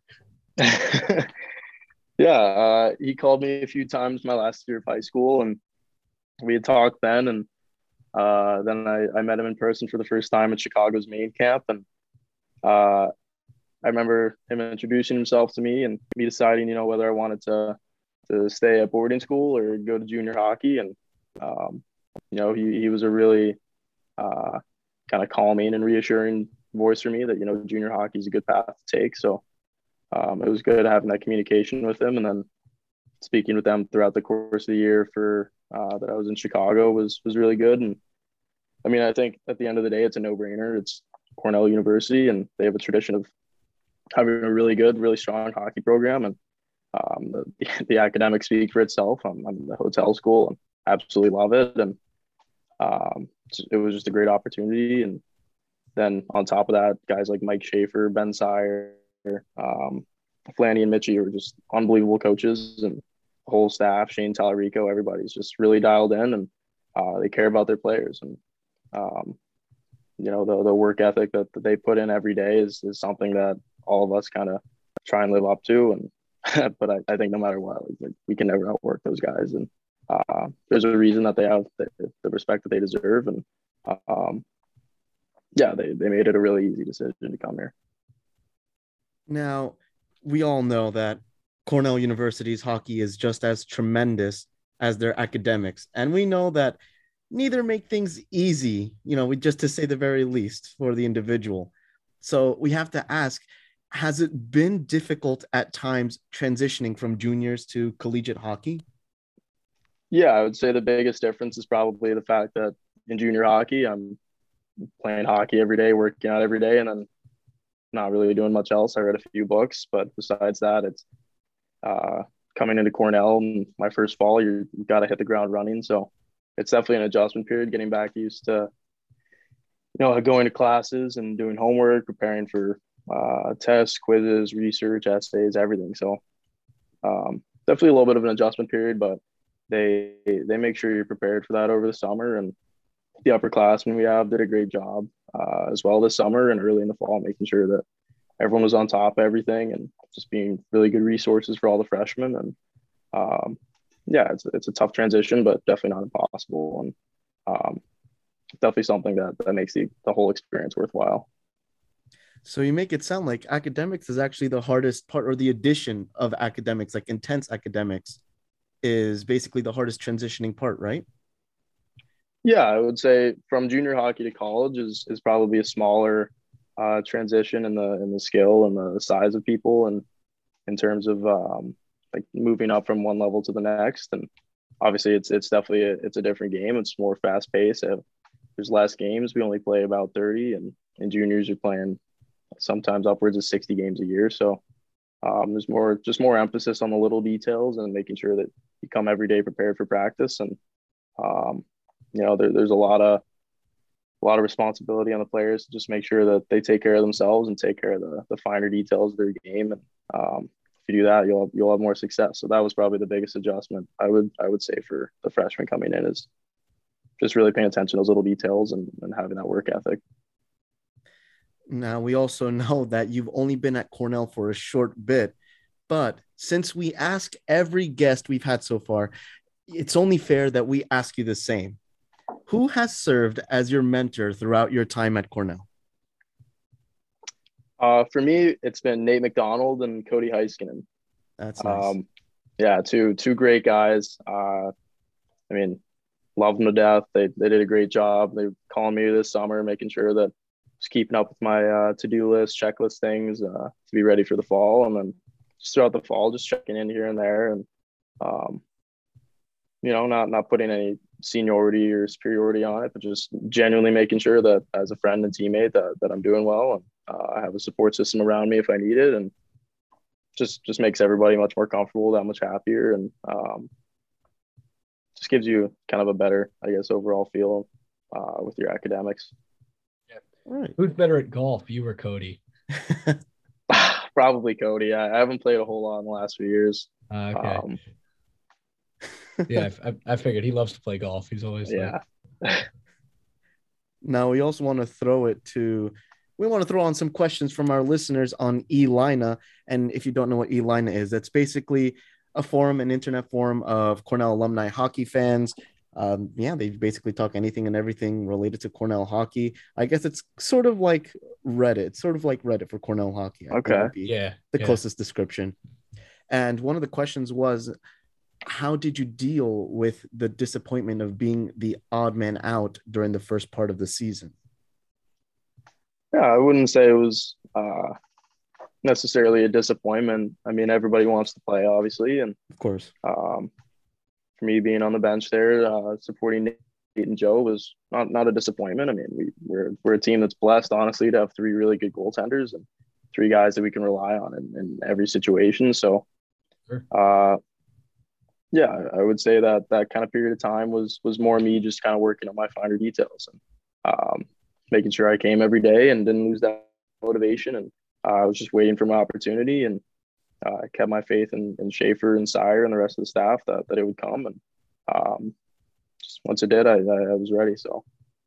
yeah, uh, he called me a few times my last year of high school, and we had talked then, and Uh, then I, I met him in person for the first time at Chicago's main camp. And uh, I remember him introducing himself to me and me deciding, you know, whether I wanted to to stay at boarding school or go to junior hockey. And, um, you know, he, he was a really uh, kind of calming and reassuring voice for me that, you know, junior hockey is a good path to take. So um, it was good having that communication with him. And then speaking with them throughout the course of the year for uh, that I was in Chicago was was really good. And I mean, I think at the end of the day, it's a no-brainer. It's Cornell University, and they have a tradition of having a really good, really strong hockey program. And um, the, the academics speak for itself. I'm, I'm in the hotel school and absolutely love it. And um, it was just a great opportunity. And then on top of that, guys like Mike Schaefer, Ben Sire, um, Flanny and Mitchie were just unbelievable coaches, and the whole staff, Shane Tallarico, everybody's just really dialed in, and uh, they care about their players. And, um, you know, the, the work ethic that, that they put in every day is, is something that all of us kind of try and live up to. And, but I, I think no matter what, like, we can never outwork those guys. And uh, there's a reason that they have the, the respect that they deserve. And um, yeah, they, they made it a really easy decision to come here. Now, we all know that Cornell University's hockey is just as tremendous as their academics. And we know that neither make things easy, you know, just to say the very least for the individual. So we have to ask, has it been difficult at times transitioning from juniors to collegiate hockey? Yeah, I would say the biggest difference is probably the fact that in junior hockey, I'm playing hockey every day, working out every day, and then not really doing much else. I read a few books, but besides that, it's uh, coming into Cornell and my first fall, you're, you've got to hit the ground running. So it's definitely an adjustment period, getting back used to, you know, going to classes and doing homework, preparing for uh, tests, quizzes, research, essays, everything. So um, definitely a little bit of an adjustment period, but they they make sure you're prepared for that over the summer. And the upperclassmen we have did a great job uh, as well this summer and early in the fall, making sure that everyone was on top of everything and just being really good resources for all the freshmen. And um, yeah, it's it's a tough transition, but definitely not impossible. And um, definitely something that, that makes the, the whole experience worthwhile. So you make it sound like academics is actually the hardest part, or the addition of academics, like intense academics, is basically the hardest transitioning part, right? Yeah, I would say from junior hockey to college is is probably a smaller uh, transition in the in the skill and the size of people, and in terms of um, like moving up from one level to the next. And obviously, it's it's definitely a, it's a different game. It's more fast paced. There's less games. We only play about thirty, and and juniors are playing sometimes upwards of sixty games a year. So um, there's more just more emphasis on the little details and making sure that you come every day prepared for practice. And um, you know, there, there's a lot of a lot of responsibility on the players to just make sure that they take care of themselves and take care of the, the finer details of their game. And um, if you do that, you'll you'll have more success. So that was probably the biggest adjustment I would I would say for the freshmen coming in, is just really paying attention to those little details and, and having that work ethic. Now, we also know that you've only been at Cornell for a short bit, but since we ask every guest we've had so far, it's only fair that we ask you the same. Who has served as your mentor throughout your time at Cornell? Uh, for me, it's been Nate McDonald and Cody Heiskanen. That's nice. Um, yeah, two two great guys. Uh, I mean, love them to death. They they did a great job. They were calling me this summer, making sure that I was keeping up with my uh, to-do list, checklist things uh, to be ready for the fall. And then just throughout the fall, just checking in here and there, and um, you know, not not putting any seniority or superiority on it, but just genuinely making sure that as a friend and teammate that that I'm doing well, and uh, I have a support system around me if I need it, and just just makes everybody much more comfortable, that much happier, and um, just gives you kind of a better, I guess, overall feel uh, with your academics. Yeah. Right. Who's better at golf, you or Cody? Probably Cody. I, I haven't played a whole lot in the last few years. Uh, okay. Um, yeah, I, I figured he loves to play golf. He's always yeah. Like... Now we also want to throw it to. We want to throw on some questions from our listeners on E-Lina. And if you don't know what E-Lina is, that's basically a forum, an internet forum of Cornell alumni hockey fans. Um, yeah, they basically talk anything and everything related to Cornell hockey. I guess it's sort of like Reddit, sort of like Reddit for Cornell hockey. I okay. Yeah. The yeah. closest description. And one of the questions was, how did you deal with the disappointment of being the odd man out during the first part of the season? Yeah, I wouldn't say it was uh, necessarily a disappointment. I mean, everybody wants to play, obviously. And of course, um, for me being on the bench there, uh, supporting Nate and Joe was not, not a disappointment. I mean, we, we're, we're a team that's blessed, honestly, to have three really good goaltenders and three guys that we can rely on in, in every situation. So, sure. uh, yeah, I would say that that kind of period of time was was more me just kind of working on my finer details and um, making sure I came every day and didn't lose that motivation. And uh, I was just waiting for my opportunity, and I uh, kept my faith in, in Schaefer and Sire and the rest of the staff that, that it would come. And um, just once it did, I, I, I was ready. So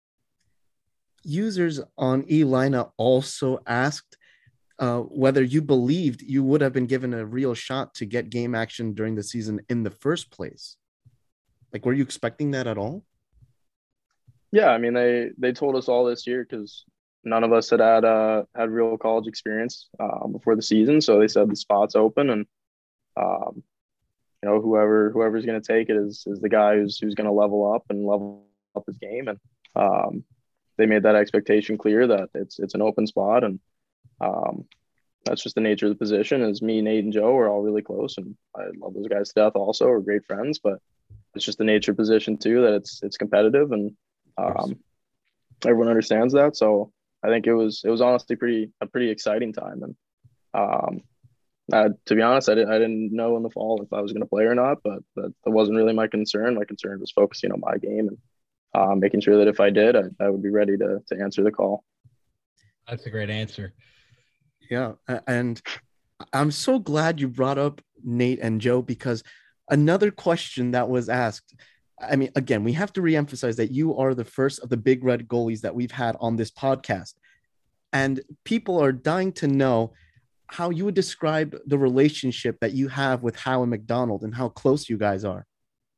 users on E-Lina also asked uh, whether you believed you would have been given a real shot to get game action during the season in the first place. Like, were you expecting that at all? Yeah, I mean, they they told us all this year because none of us had had uh, had real college experience uh, before the season. So they said the spot's open, and um, you know, whoever whoever's going to take it is is the guy who's who's going to level up and level up his game. And um, they made that expectation clear that it's it's an open spot, and um, that's just the nature of the position. Is me, Nate, and Joe are all really close, and I love those guys to death. Also, we're great friends, but it's just the nature of the position too that it's it's competitive, and um, everyone understands that. So I think it was it was honestly pretty a pretty exciting time, and um, Uh, to be honest, I didn't I didn't know in the fall if I was going to play or not, but that, that wasn't really my concern. My concern was focusing on my game and uh, making sure that if I did, I, I would be ready to to answer the call. That's a great answer. Yeah, and I'm so glad you brought up Nate and Joe, because another question that was asked, I mean, again, we have to reemphasize that you are the first of the Big Red goalies that we've had on this podcast. And people are dying to know how you would describe the relationship that you have with Howie McDonald and how close you guys are.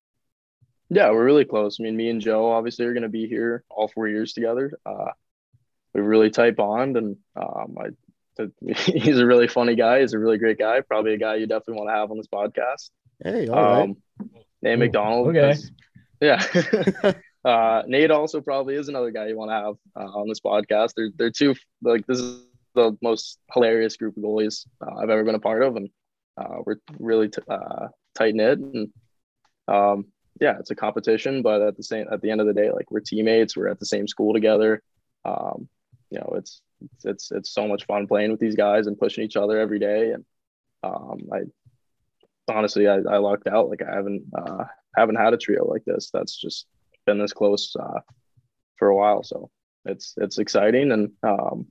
Yeah, we're really close. I mean, me and Joe obviously are going to be here all four years together. Uh, we have a really tight bond, and um, I he's a really funny guy. He's a really great guy. Probably a guy you definitely want to have on this podcast. Hey, all um, right. Nate McDonald. Okay. Has, yeah. uh, Nate also probably is another guy you want to have uh, on this podcast. They're, they're two, like, this is the most hilarious group of goalies uh, I've ever been a part of. And uh, we're really t- uh, tight knit. And um, yeah, it's a competition, but at the same, at the end of the day, like, we're teammates, we're at the same school together. Um, you know, it's, it's, it's, it's so much fun playing with these guys and pushing each other every day. And um, I honestly, I, I lucked out. Like, I haven't, uh, haven't had a trio like this that's just been this close uh, for a while. So it's, it's exciting. And um,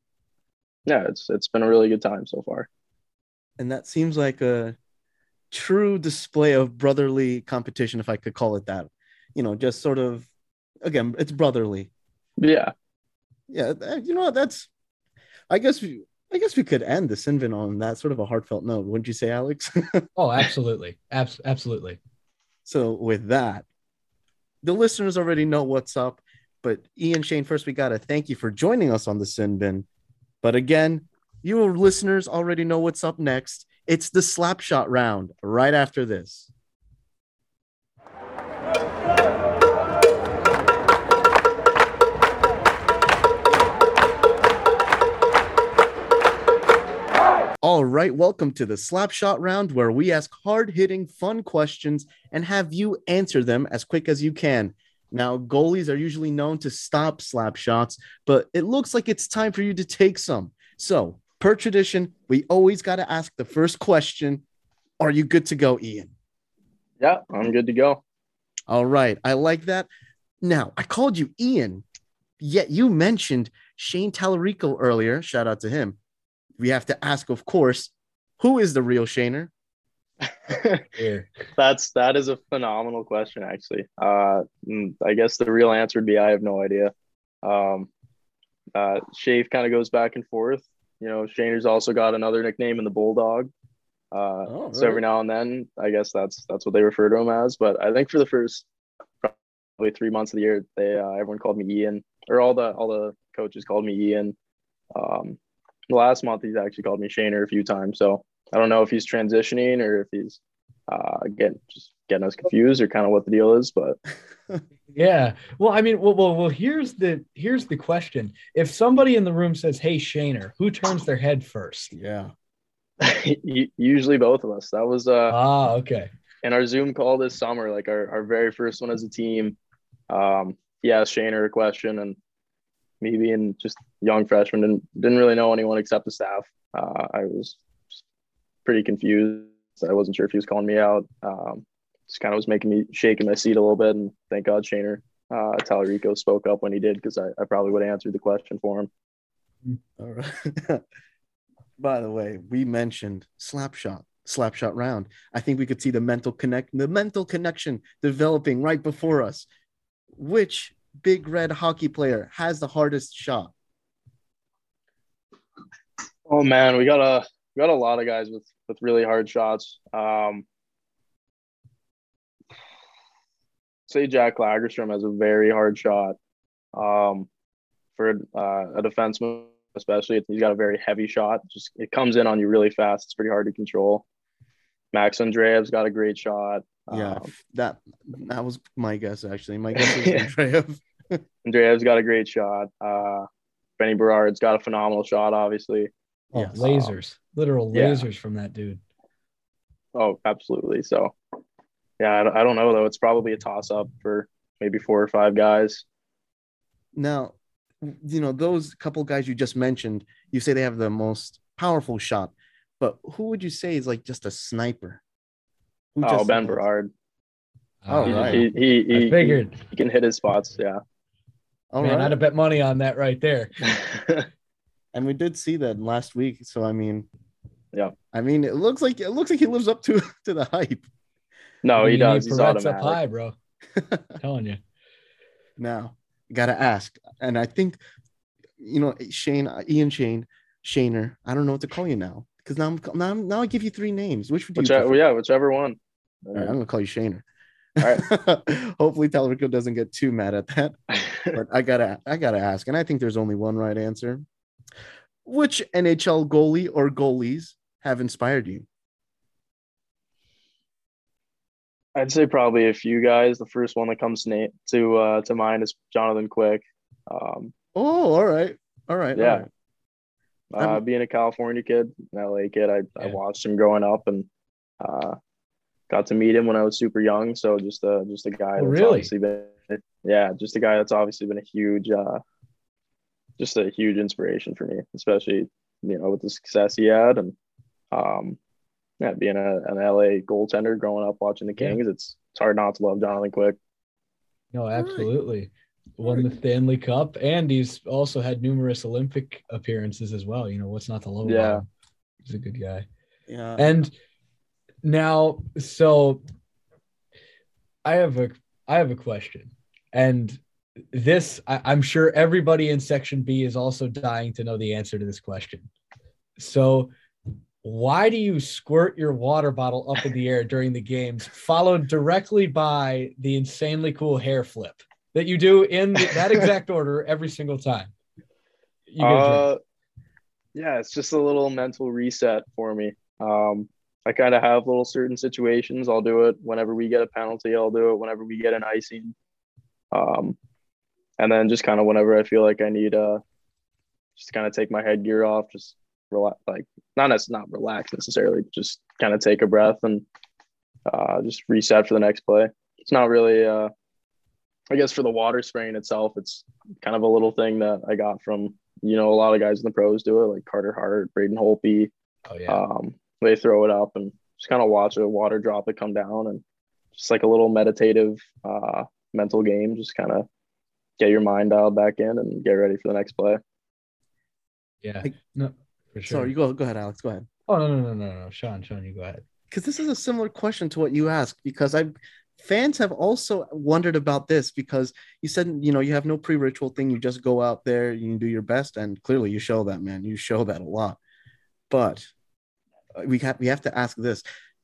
yeah, it's, it's been a really good time so far. And that seems like a true display of brotherly competition, if I could call it that. You know, just sort of, again, it's brotherly. Yeah. Yeah, you know, that's, I guess we, I guess we could end the Sinvin on that sort of a heartfelt note. Wouldn't you say, Alex? Oh, absolutely. Abs- absolutely. So with that, the listeners already know what's up, but Ian, Shane, first, we got to thank you for joining us on the Sinbin. But again, you listeners already know what's up next. It's the slap shot round right after this. All right, welcome to the slap shot round, where we ask hard-hitting, fun questions and have you answer them as quick as you can. Now, goalies are usually known to stop slap shots, but it looks like it's time for you to take some. So, per tradition, we always got to ask the first question. Are you good to go, Ian? Yeah, I'm good to go. All right, I like that. Now, I called you Ian, yet you mentioned Shane Tallarico earlier. Shout out to him. We have to ask, of course, who is the real Shaner? That's that is a phenomenal question, actually. Uh, I guess the real answer would be I have no idea. Um, uh, Shafe kind of goes back and forth. You know, Shaner's also got another nickname in the Bulldog. Uh, oh, right. So every now and then, I guess that's that's what they refer to him as. But I think for the first probably three months of the year, they uh, everyone called me Ian, or all the all the coaches called me Ian. Um, last month he's actually called me Shaner a few times, so I don't know if he's transitioning or if he's uh getting just getting us confused or kind of what the deal is, but yeah. Well, I mean, well, well, well, here's the here's the question. If somebody in the room says, "Hey, Shaner," who turns their head first? Yeah. Usually both of us. That was uh ah okay. In our Zoom call this summer, like our, our very first one as a team. Um, he asked Shaner a question, and me being just young freshman didn't didn't really know anyone except the staff. Uh, I was pretty confused. I wasn't sure if he was calling me out. Um, just kind of was making me shake in my seat a little bit. And thank God Shaner uh, Tallarico spoke up when he did, because I, I probably would have answered the question for him. All right. By the way, we mentioned slap shot, slap shot round. I think we could see the mental connect, the mental connection developing right before us. Which Big Red hockey player has the hardest shot? Oh man, we got a we got a lot of guys with with really hard shots. Um, say Jack Lagerstrom has a very hard shot. Um, for uh, a defenseman, especially, he's got a very heavy shot. Just it comes in on you really fast. It's pretty hard to control. Max Andreev's got a great shot. Yeah, um, that that was my guess, actually. My guess is Andreev. Andreev's got a great shot. Uh, Benny Berard's got a phenomenal shot, obviously. Oh, yes. lasers, um, literal lasers yeah. from that dude. Oh, absolutely. So, yeah, I, I don't know, though. It's probably a toss-up for maybe four or five guys. Now, you know, those couple guys you just mentioned, you say they have the most powerful shot. But who would you say is like just a sniper? Who Oh, just Ben Berard. All Uh, right. He, he, he, I he, figured. he can hit his spots. Yeah. All Man, right. I'd have bet money on that right there. And we did see that last week. So I mean, yeah. I mean, it looks like it looks like he lives up to to the hype. No, What he do you does. need He's Perrett's up automatic. high, bro. Telling you. Now, gotta ask, and I think, you know, Shane, Ian Shane, Shaner. I don't know what to call you now because now I'm now, I'm, now I give you three names. Which would you Whichever, prefer? yeah, whichever one. All right, I'm gonna call you Shaner. All right. Hopefully, Talrico doesn't get too mad at that. But I gotta, I gotta ask, and I think there's only one right answer. Which N H L goalie or goalies have inspired you? I'd say probably a few guys. The first one that comes to to, uh, to mind is Jonathan Quick. Um, Oh, all right, all right, yeah. all right. Uh, being a California kid, an L A kid, I, I Yeah. watched him growing up and uh, got to meet him when I was super young. So just a just a guy Oh, that's really? obviously been, yeah, just a guy that's obviously been a huge, uh, just a huge inspiration for me, especially you know with the success he had and um, yeah, being a, an L A goaltender growing up watching the Yeah. Kings, it's it's hard not to love Jonathan Quick. No, absolutely. Won the Stanley Cup, and he's also had numerous Olympic appearances as well. You know, what's not to love Yeah. about him? He's a good guy. Yeah. And now, so I have a I have a question, and this I, I'm sure everybody in Section B is also dying to know the answer to this question. So, why do you squirt your water bottle up in the air during the games, followed directly by the insanely cool hair flip that you do in the, that exact order every single time you get a drink? Uh, yeah, it's just a little mental reset for me. Um, I kind of have little certain situations. I'll do it whenever we get a penalty. I'll do it whenever we get an icing. Um, and then just kind of whenever I feel like I need uh, just kind of take my headgear off, just relax, like not as not relax necessarily, just kind of take a breath and uh, just reset for the next play. It's not really, uh, I guess, for the water spraying itself. It's kind of a little thing that I got from you know a lot of guys in the pros do it, like Carter Hart, Braden Holtby. Oh yeah. Um, they throw it up and just kind of watch a water droplet come down and just like a little meditative uh, mental game. Just kind of get your mind dialed back in and get ready for the next play. Yeah. I- No, for sure. Sorry, you go go ahead, Alex. Go ahead. Oh no, no, no, no, no. Sean, Sean, you go ahead. Because this is a similar question to what you asked, because I fans have also wondered about this, because you said, you know, you have no pre-ritual thing, you just go out there, you do your best, and clearly you show that, man. You show that a lot. But we have we have to ask this.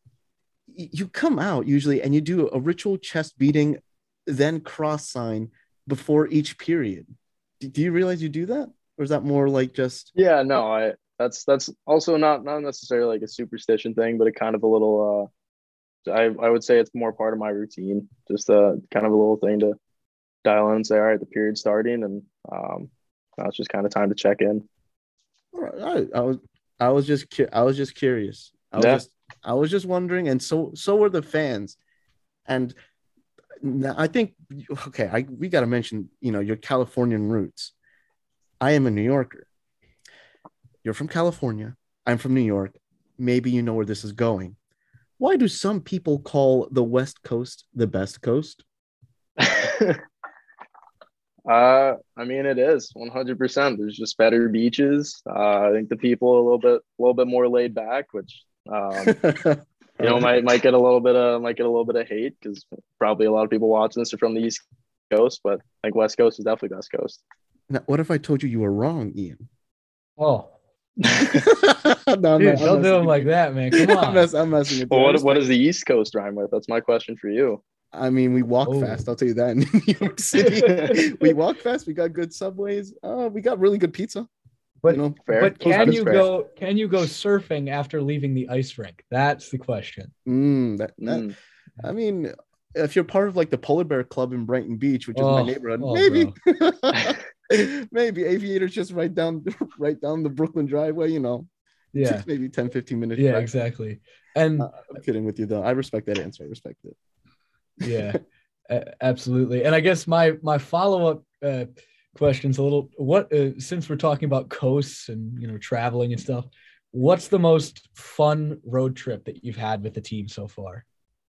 You come out usually and you do a ritual chest beating, then cross sign before each period. Do, do you realize you do that? Or is that more like just Yeah, no, I that's that's also not not necessarily like a superstition thing, but a kind of a little uh I, I would say it's more part of my routine. Just a kind of a little thing to dial in and say, all right, the period's starting and um now it's just kind of time to check in. All right. I, I was I was just cu- I was just curious. I was Yeah. just I was just wondering, and so so were the fans. And now I think okay, I we got to mention, you know, your Californian roots. I am a New Yorker. You're from California. I'm from New York. Maybe you know where this is going. Why do some people call the West Coast the best coast? Uh, I mean, it is one hundred percent. There's just better beaches. Uh, I think the people are a little bit, a little bit more laid back, which um, you know might might get a little bit of might get a little bit of hate because probably a lot of people watching this are from the East Coast, but I think West Coast is definitely best coast. Now, what if I told you you were wrong, Ian? Oh, no, I'm dude, not- I'm don't do messing him with like you. that, man. Come I'm, on. mess, I'm messing with you. Well, I what respect- what does the East Coast rhyme with? That's my question for you. I mean, we walk Oh. fast. I'll tell you that. In New York City, we walk fast. We got good subways. Uh, we got really good pizza. But you know, Fair. but can That's you fair. go? Can you go surfing after leaving the ice rink? That's the question. mm, that, that Mm. I mean, if you're part of like the Polar Bear Club in Brighton Beach, which is my Oh, neighborhood, oh, maybe, maybe Aviator's just right down, right down the Brooklyn driveway. You know, Yeah, takes maybe ten, fifteen minutes. yeah, drive. exactly. And Uh, I'm kidding with you though. I respect that answer. I respect it. yeah, a- absolutely. And I guess my my follow up uh, question's a little what uh, since we're talking about coasts and you know traveling and stuff. what's the most fun road trip that you've had with the team so far?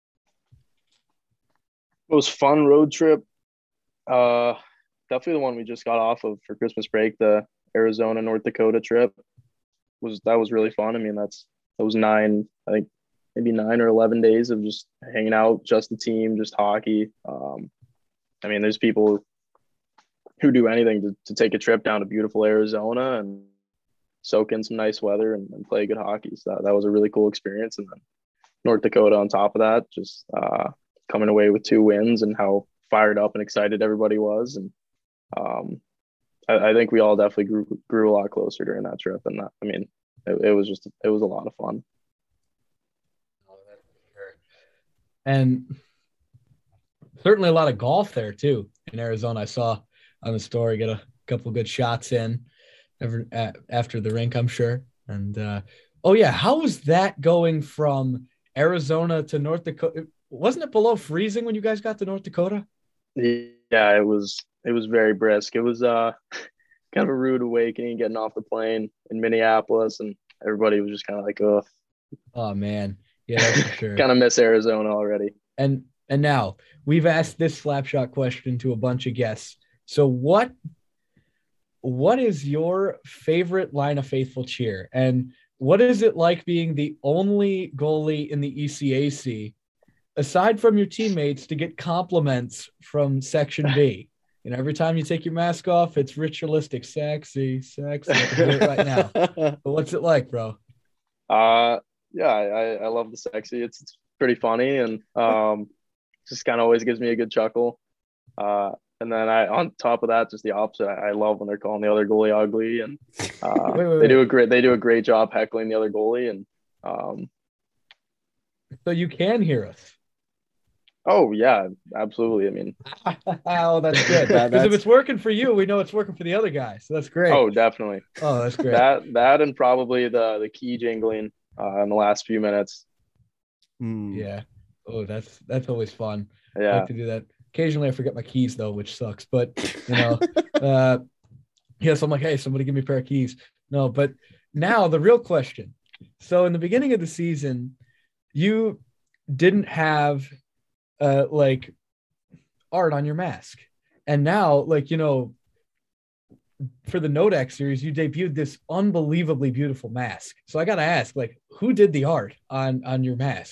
Most fun road trip, uh, definitely the one we just got off of for Christmas break, the Arizona, North Dakota trip. Was that was really fun. I mean, that's that was nine, I think maybe nine or eleven days of just hanging out, just the team, just hockey. Um, I mean, there's people who do anything to, to take a trip down to beautiful Arizona and soak in some nice weather and, and play good hockey. So that, that was a really cool experience. And then North Dakota on top of that, just uh, coming away with two wins and how fired up and excited everybody was. And um, I, I think we all definitely grew, grew a lot closer during that trip. And that, I mean, it, it was just, it was a lot of fun. And certainly a lot of golf there too in Arizona. I saw on the story, get a couple good shots in every, uh, after the rink, I'm sure. And uh, oh yeah, how was that going from Arizona to North Dakota? Wasn't it below freezing when you guys got to North Dakota? Yeah, it was. It was very brisk. It was uh kind of a rude awakening getting off the plane in Minneapolis, and everybody was just kind of like, oh, oh man, yeah, that's for sure. Kind of miss Arizona already. And and now we've asked this slapshot question to a bunch of guests. So what what is your favorite line of faithful cheer? And what is it like being the only goalie in the E C A C, aside from your teammates, to get compliments from Section B? You know, every time you take your mask off, it's ritualistic, sexy, sexy. I can do it right now. But what's it like, bro? Uh, yeah, I, I love the sexy. It's, it's pretty funny, and um, just kind of always gives me a good chuckle. Uh, and then I, on top of that, just the opposite. I, I love when they're calling the other goalie ugly, and uh, wait, wait, they do a great they do a great job heckling the other goalie. And um, so you can hear us. Oh yeah, absolutely. I mean, oh, that's good. Because if it's working for you, we know it's working for the other guy. So that's great. Oh, definitely. Oh, that's great. that that and probably the the key jingling uh, in the last few minutes. Mm. Yeah. Oh, that's that's always fun. Yeah. I like to do that. Occasionally, I forget my keys though, which sucks. But you know, uh, yes, I'm like, hey, somebody give me a pair of keys. No, but now the real question. So in the beginning of the season, you didn't have uh like art on your mask, and now, like, you know, for the Nodex series, you debuted this unbelievably beautiful mask. So I gotta ask, like, who did the art on on your mask?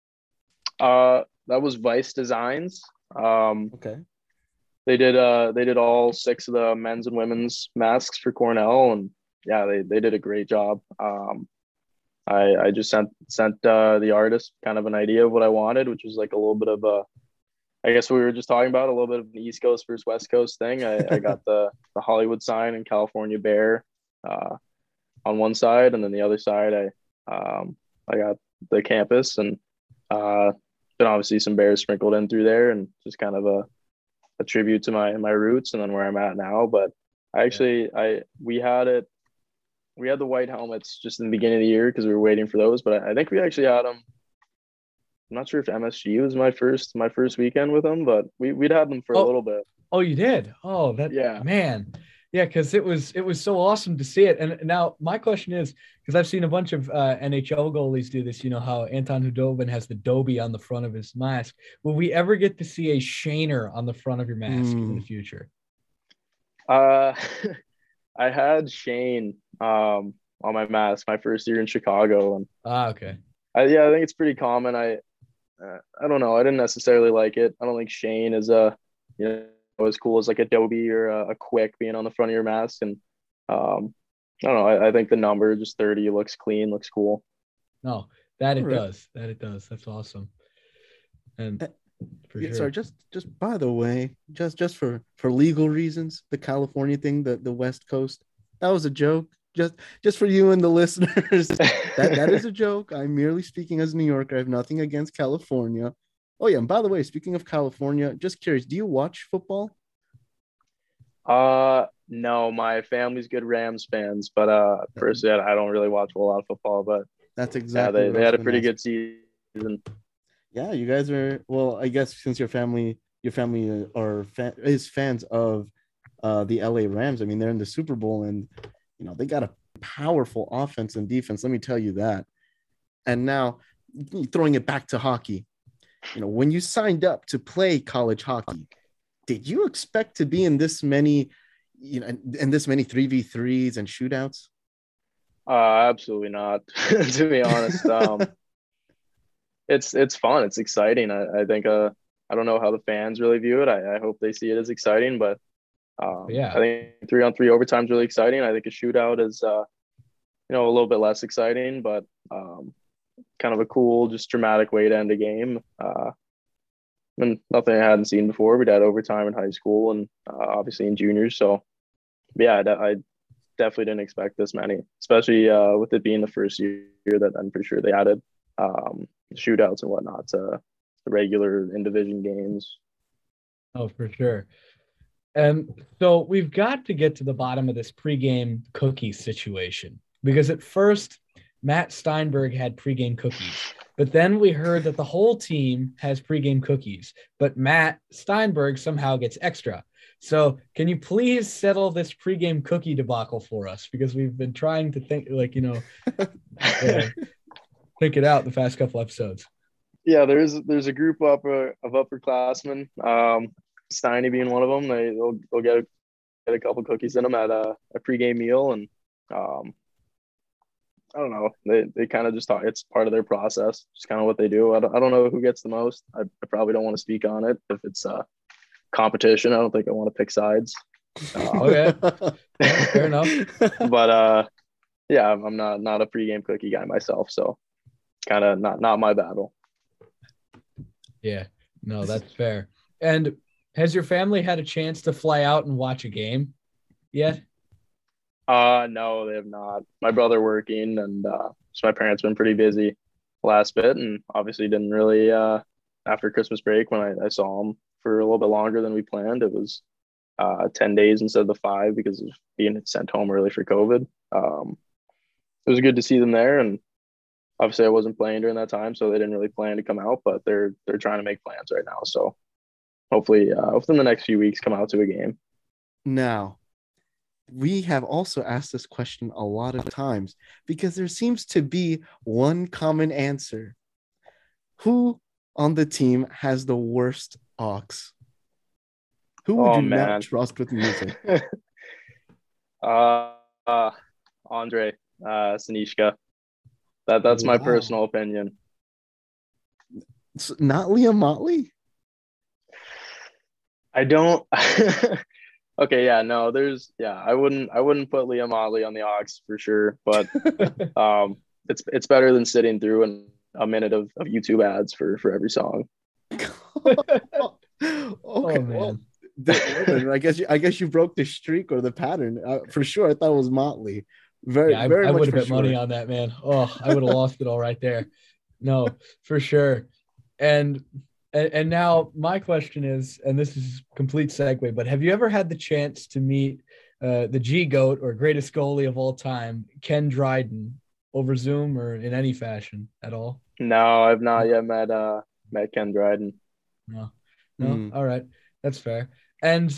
Uh, that was Vice Designs. Um, okay. They did uh they did all six of the men's and women's masks for Cornell, and yeah, they they did a great job. Um, I I just sent sent uh, the artist kind of an idea of what I wanted, which was like a little bit of a, I guess we were just talking about a little bit of an East Coast versus West Coast thing. I, I got the the Hollywood sign and California Bear uh, on one side, and then the other side I um I got the campus, and uh, then obviously some bears sprinkled in through there, and just kind of a a tribute to my my roots and then where I'm at now. But I actually yeah. I we had it. We had the white helmets just in the beginning of the year because we were waiting for those, but I think we actually had them. I'm not sure if M S G was my first my first weekend with them, but we we'd had them for oh, a little bit. Oh, you did? Oh, that yeah, man, yeah, because it was it was so awesome to see it. And now my question is, because I've seen a bunch of uh, N H L goalies do this. You know how Anton Khudobin has the Dobie on the front of his mask. Will we ever get to see a Shaner on the front of your mask mm. in the future? Uh. I had Shane um, on my mask my first year in Chicago, and ah, okay. I, yeah, I think it's pretty common. I, uh, I don't know. I didn't necessarily like it. I don't think Shane is a, you know, as cool as like a Dobie or a, a Quick being on the front of your mask. And um, I don't know. I, I think the number just thirty looks clean, looks cool. No, that it right. does. That it does. That's awesome. And. Uh- For yeah, sure. Sorry, just just by the way, just just for for legal reasons, the California thing, the the West Coast, that was a joke. Just just for you and the listeners, that that is a joke. I'm merely speaking as a New Yorker. I have nothing against California. Oh yeah, and by the way, speaking of California, just curious, do you watch football? Uh, no, my family's good Rams fans, but uh, personally, I don't really watch a lot of football. But that's exactly. Yeah, they, they had a pretty good season. Yeah, you guys are, well, I guess since your family, your family are fan, is fans of uh, the L A Rams. I mean, they're in the Super Bowl, and you know they got a powerful offense and defense. Let me tell you that. And now throwing it back to hockey. You know, when you signed up to play college hockey, did you expect to be in this many, you know, in this many three v threes and shootouts? Uh, absolutely not, to be honest. Um, it's it's fun. It's exciting. I, I think uh, I don't know how the fans really view it. I, I hope they see it as exciting, but um, Yeah. I think three on three overtime is really exciting. I think a shootout is, uh, you know, a little bit less exciting, but um, kind of a cool, just dramatic way to end a game. Uh, and nothing I hadn't seen before. We'd had overtime in high school and uh, obviously in juniors. So yeah, I, I definitely didn't expect this many, especially uh, with it being the first year that I'm pretty sure they added um, shootouts and whatnot to the regular in division games. Oh, for sure. And so we've got to get to the bottom of this pregame cookie situation, because at first Matt Steinberg had pregame cookies, but then we heard that the whole team has pregame cookies, but Matt Steinberg somehow gets extra. So can you please settle this pregame cookie debacle for us? Because we've been trying to think, like, you know, uh, think it out the past couple episodes. Yeah, there's there's a group of, uh, of upperclassmen, um, Steiny being one of them. They, they'll, they'll get, a, get a couple cookies in them at a, a pregame meal. And um, I don't know, they, they kind of just talk, it's part of their process. It's kind of what they do. I don't, I don't know who gets the most. I, I probably don't want to speak on it. If it's a competition, I don't think I want to pick sides. Uh, Okay. Yeah, fair enough. But uh, yeah, I'm not, not a pregame cookie guy myself. So kind of not, not my battle. Yeah, no, that's fair. And has your family had a chance to fly out and watch a game yet? Uh, no, they have not. My brother working, and uh, so my parents been pretty busy last bit, and obviously didn't really uh, after Christmas break when I, I saw them for a little bit longer than we planned. It was uh, ten days instead of the five because of being sent home early for COVID. Um, it was good to see them there, and obviously I wasn't playing during that time, so they didn't really plan to come out, but they're they're trying to make plans right now. So hopefully, uh, within the next few weeks, come out to a game. Now, we have also asked this question a lot of times because there seems to be one common answer. Who on the team has the worst aux? Who would Oh, you man. not trust with music? uh, uh, Andre uh, Sinishka. That that's my Wow. personal opinion. It's not Liam Motley? I don't. Okay, yeah, no, there's yeah, I wouldn't I wouldn't put Liam Motley on the aux for sure, but um, it's it's better than sitting through an, a minute of, of YouTube ads for for every song. Okay, Oh, man. well, th- I guess you, I guess you broke the streak or the pattern. Uh, for sure, I thought it was Motley. Very, Yeah, I, very I much would have for bet sure. money on that, man. Oh, I would have lost it all right there. No, for sure. And, and and now my question is, and this is a complete segue, but have you ever had the chance to meet uh, the G GOAT or greatest goalie of all time, Ken Dryden, over Zoom or in any fashion at all? No, I've not yet met uh met Ken Dryden. No, no. Mm. All right, that's fair. And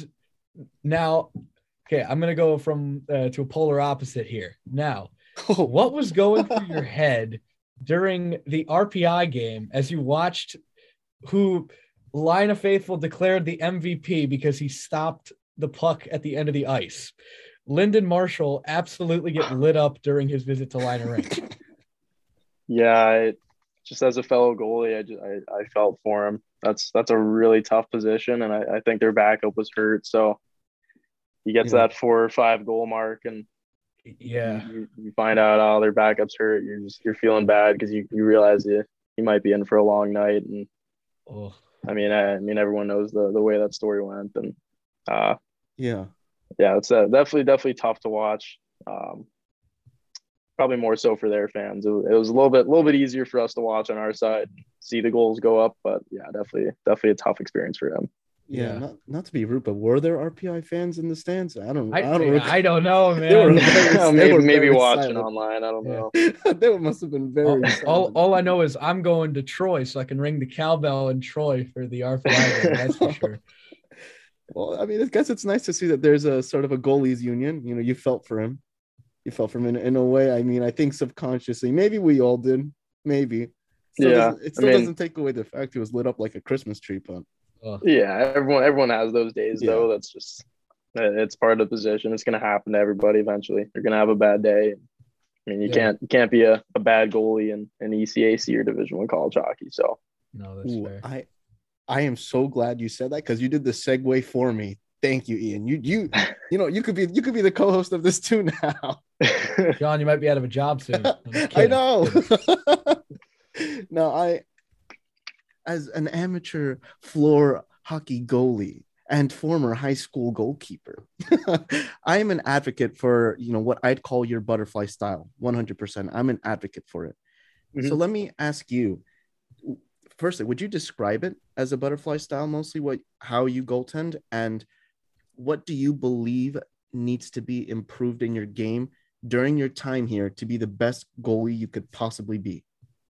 now, okay, I'm gonna go from uh, to a polar opposite here. Now, Oh, what was going through your head during the R P I game as you watched who Line of Faithful declared the M V P because he stopped the puck at the end of the ice? Lyndon Marshall absolutely get lit up during his visit to Line of Rink. Yeah, I, just as a fellow goalie, I, just, I I felt for him. That's that's a really tough position, and I, I think their backup was hurt, so he gets Yeah. that four or five goal mark, and Yeah. you, you find out oh their backup's hurt. You're just you're feeling bad because you, you realize you you might be in for a long night, and Oh, I mean I, I mean everyone knows the the way that story went, and uh yeah. yeah, it's uh, definitely definitely tough to watch. Um, probably more so for their fans. It, it was a little bit a little bit easier for us to watch on our side, see the goals go up, but yeah, definitely definitely a tough experience for him. Yeah, Yeah. not not to be rude, but were there R P I fans in the stands? I don't. I, I, don't. recall. I don't know, They were man. very- they maybe were maybe very watching silent. online. I don't Yeah. know. They must have been very. all, all, silent. all I know is I'm going to Troy so I can ring the cowbell in Troy for the R P I game. That's for sure. Well, I mean, I guess it's nice to see that there's a sort of a goalies union. You know, you felt for him. You felt from in, in a way. I mean, I think subconsciously, maybe we all did. Maybe. Still Yeah, doesn't, it still I mean, doesn't take away the fact it was lit up like a Christmas tree, but Oh, yeah, everyone everyone has those days Yeah. though. That's just it's part of the position. It's gonna happen to everybody eventually. You're gonna have a bad day. I mean, you Yeah. can't you can't be a, a bad goalie in an E C A C or Division One college hockey. So no, that's ooh, fair. I I am so glad you said that because you did the segue for me. Thank you, Ian. You you you know you could be you could be the co-host of this too now. John, you might be out of a job soon. I'm just I kidding. know. No, I as an amateur floor hockey goalie and former high school goalkeeper, I am an advocate for, you know, what I'd call your butterfly style. one hundred percent. I'm an advocate for it. So Mhm. let me ask you, firstly, would you describe it as a butterfly style, mostly what how you goaltend, and what do you believe needs to be improved in your game during your time here to be the best goalie you could possibly be?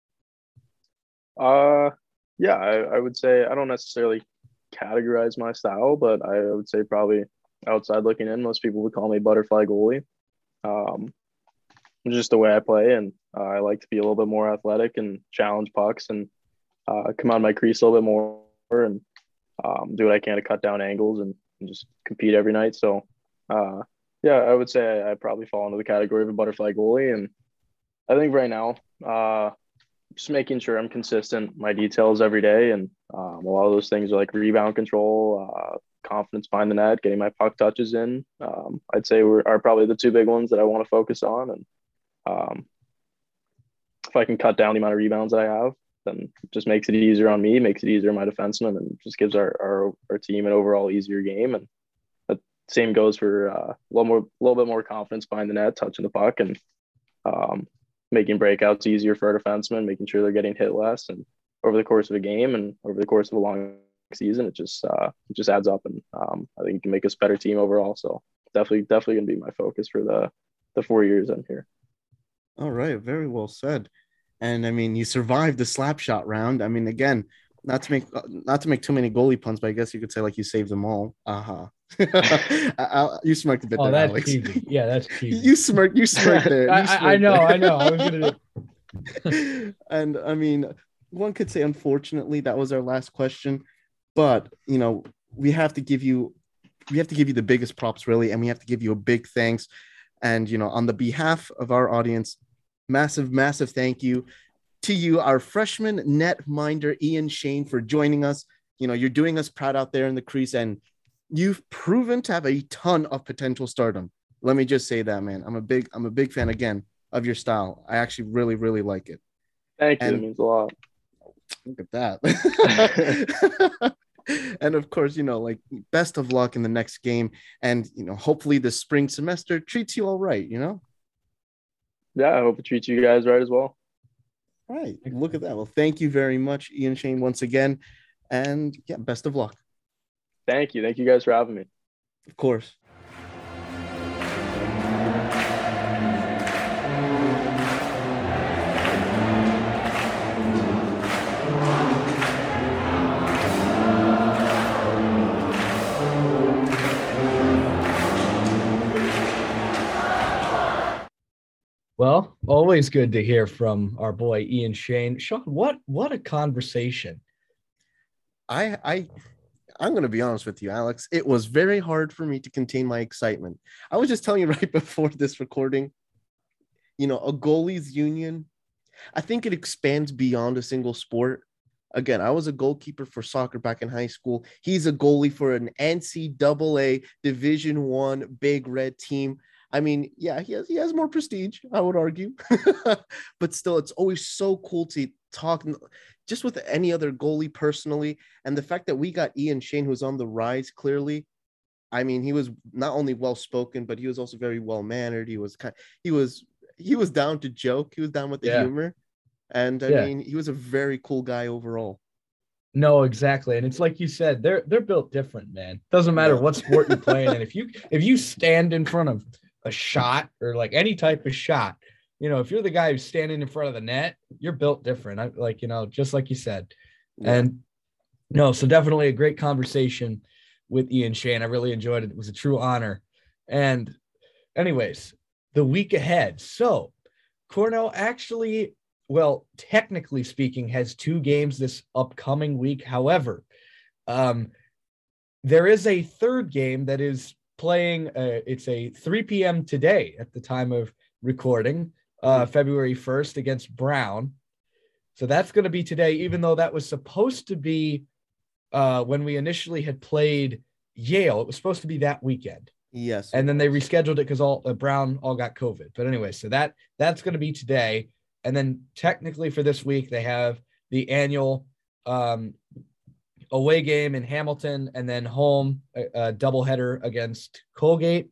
uh yeah, I, I would say I don't necessarily categorize my style, but I would say probably outside looking in, most people would call me butterfly goalie. Um, just the way I play, and uh, I like to be a little bit more athletic and challenge pucks and uh, come out my crease a little bit more and um, do what I can to cut down angles and, and just compete every night. So, uh, yeah, I would say I, I probably fall into the category of a butterfly goalie. And I think right now, uh, just making sure I'm consistent, my details every day. And um, a lot of those things are like rebound control, uh, confidence behind the net, getting my puck touches in. Um, I'd say we're, are probably the two big ones that I want to focus on. And um, if I can cut down the amount of rebounds that I have, then it just makes it easier on me, makes it easier on my defensemen, and just gives our, our, our team an overall easier game. And the same goes for uh, a little more, a little bit more confidence behind the net, touching the puck, and um, making breakouts easier for our defensemen, making sure they're getting hit less. And over the course of a game and over the course of a long season, it just uh, it just adds up, and um, I think it can make us a better team overall. So definitely, definitely gonna be my focus for the the four years I'm here. All right, very well said. And I mean, you survived the slap shot round. I mean, again, not to make not to make too many goalie puns, but I guess you could say like you saved them all. Uh huh. You smirked a bit Oh, there, that's Alex. cheesy. Yeah, that's cheesy. You smirked. You smirked there. You I, I, I smirked know, there. I know. I was gonna. And I mean, one could say, unfortunately, that was our last question. But you know, we have to give you, we have to give you the biggest props, really, and we have to give you a big thanks. And you know, on the behalf of our audience, massive, massive thank you to you, our freshman net minder, Ian Shane, for joining us. You know, you're doing us proud out there in the crease, and you've proven to have a ton of potential stardom. Let me just say that, man. I'm a big, I'm a big fan again of your style. I actually really, really like it. Thank you. And that means a lot. Look at that. And of course, you know, like best of luck in the next game. And, you know, hopefully the spring semester treats you all right, you know? Yeah, I hope it treats you guys right as well. All right. Look at that. Well, thank you very much, Ian Shane, once again. And yeah, best of luck. Thank you. Thank you guys for having me. Of course. Well, always good to hear from our boy Ian Shane. Sean, what what a conversation. I I I'm going to be honest with you, Alex. It was very hard for me to contain my excitement. I was just telling you right before this recording, you know, a goalies union, I think it expands beyond a single sport. Again, I was a goalkeeper for soccer back in high school. He's a goalie for an N C double A Division One Big Red team. I mean, yeah, he has he has more prestige, I would argue. But still, it's always so cool to talk just with any other goalie personally. And the fact that we got Ian Shane, who's on the rise, clearly. I mean, he was not only well-spoken, but he was also very well-mannered. He was kind he was he was down to joke. He was down with the Yeah. humor. And I Yeah. mean, he was a very cool guy overall. No, exactly. And it's like you said, they're they're built different, man. Doesn't matter Yeah. what sport you're playing. And if you if you stand in front of a shot or like any type of shot, you know, if you're the guy who's standing in front of the net, you're built different. I like, you know, just like you said. Yeah. And no, so definitely a great conversation with Ian Shane. I really enjoyed it. It was a true honor. And anyways, the week ahead. So Cornell actually, well, technically speaking, has two games this upcoming week. However, um, there is a third game that is playing. Uh, it's a three p.m. today at the time of recording, uh, February first against Brown. So that's going to be today, even though that was supposed to be uh, when we initially had played Yale. It was supposed to be that weekend. Yes. And then they rescheduled it because all uh, Brown all got COVID. But anyway, so that that's going to be today. And then technically for this week, they have the annual um, away game in Hamilton and then home a, a doubleheader against Colgate.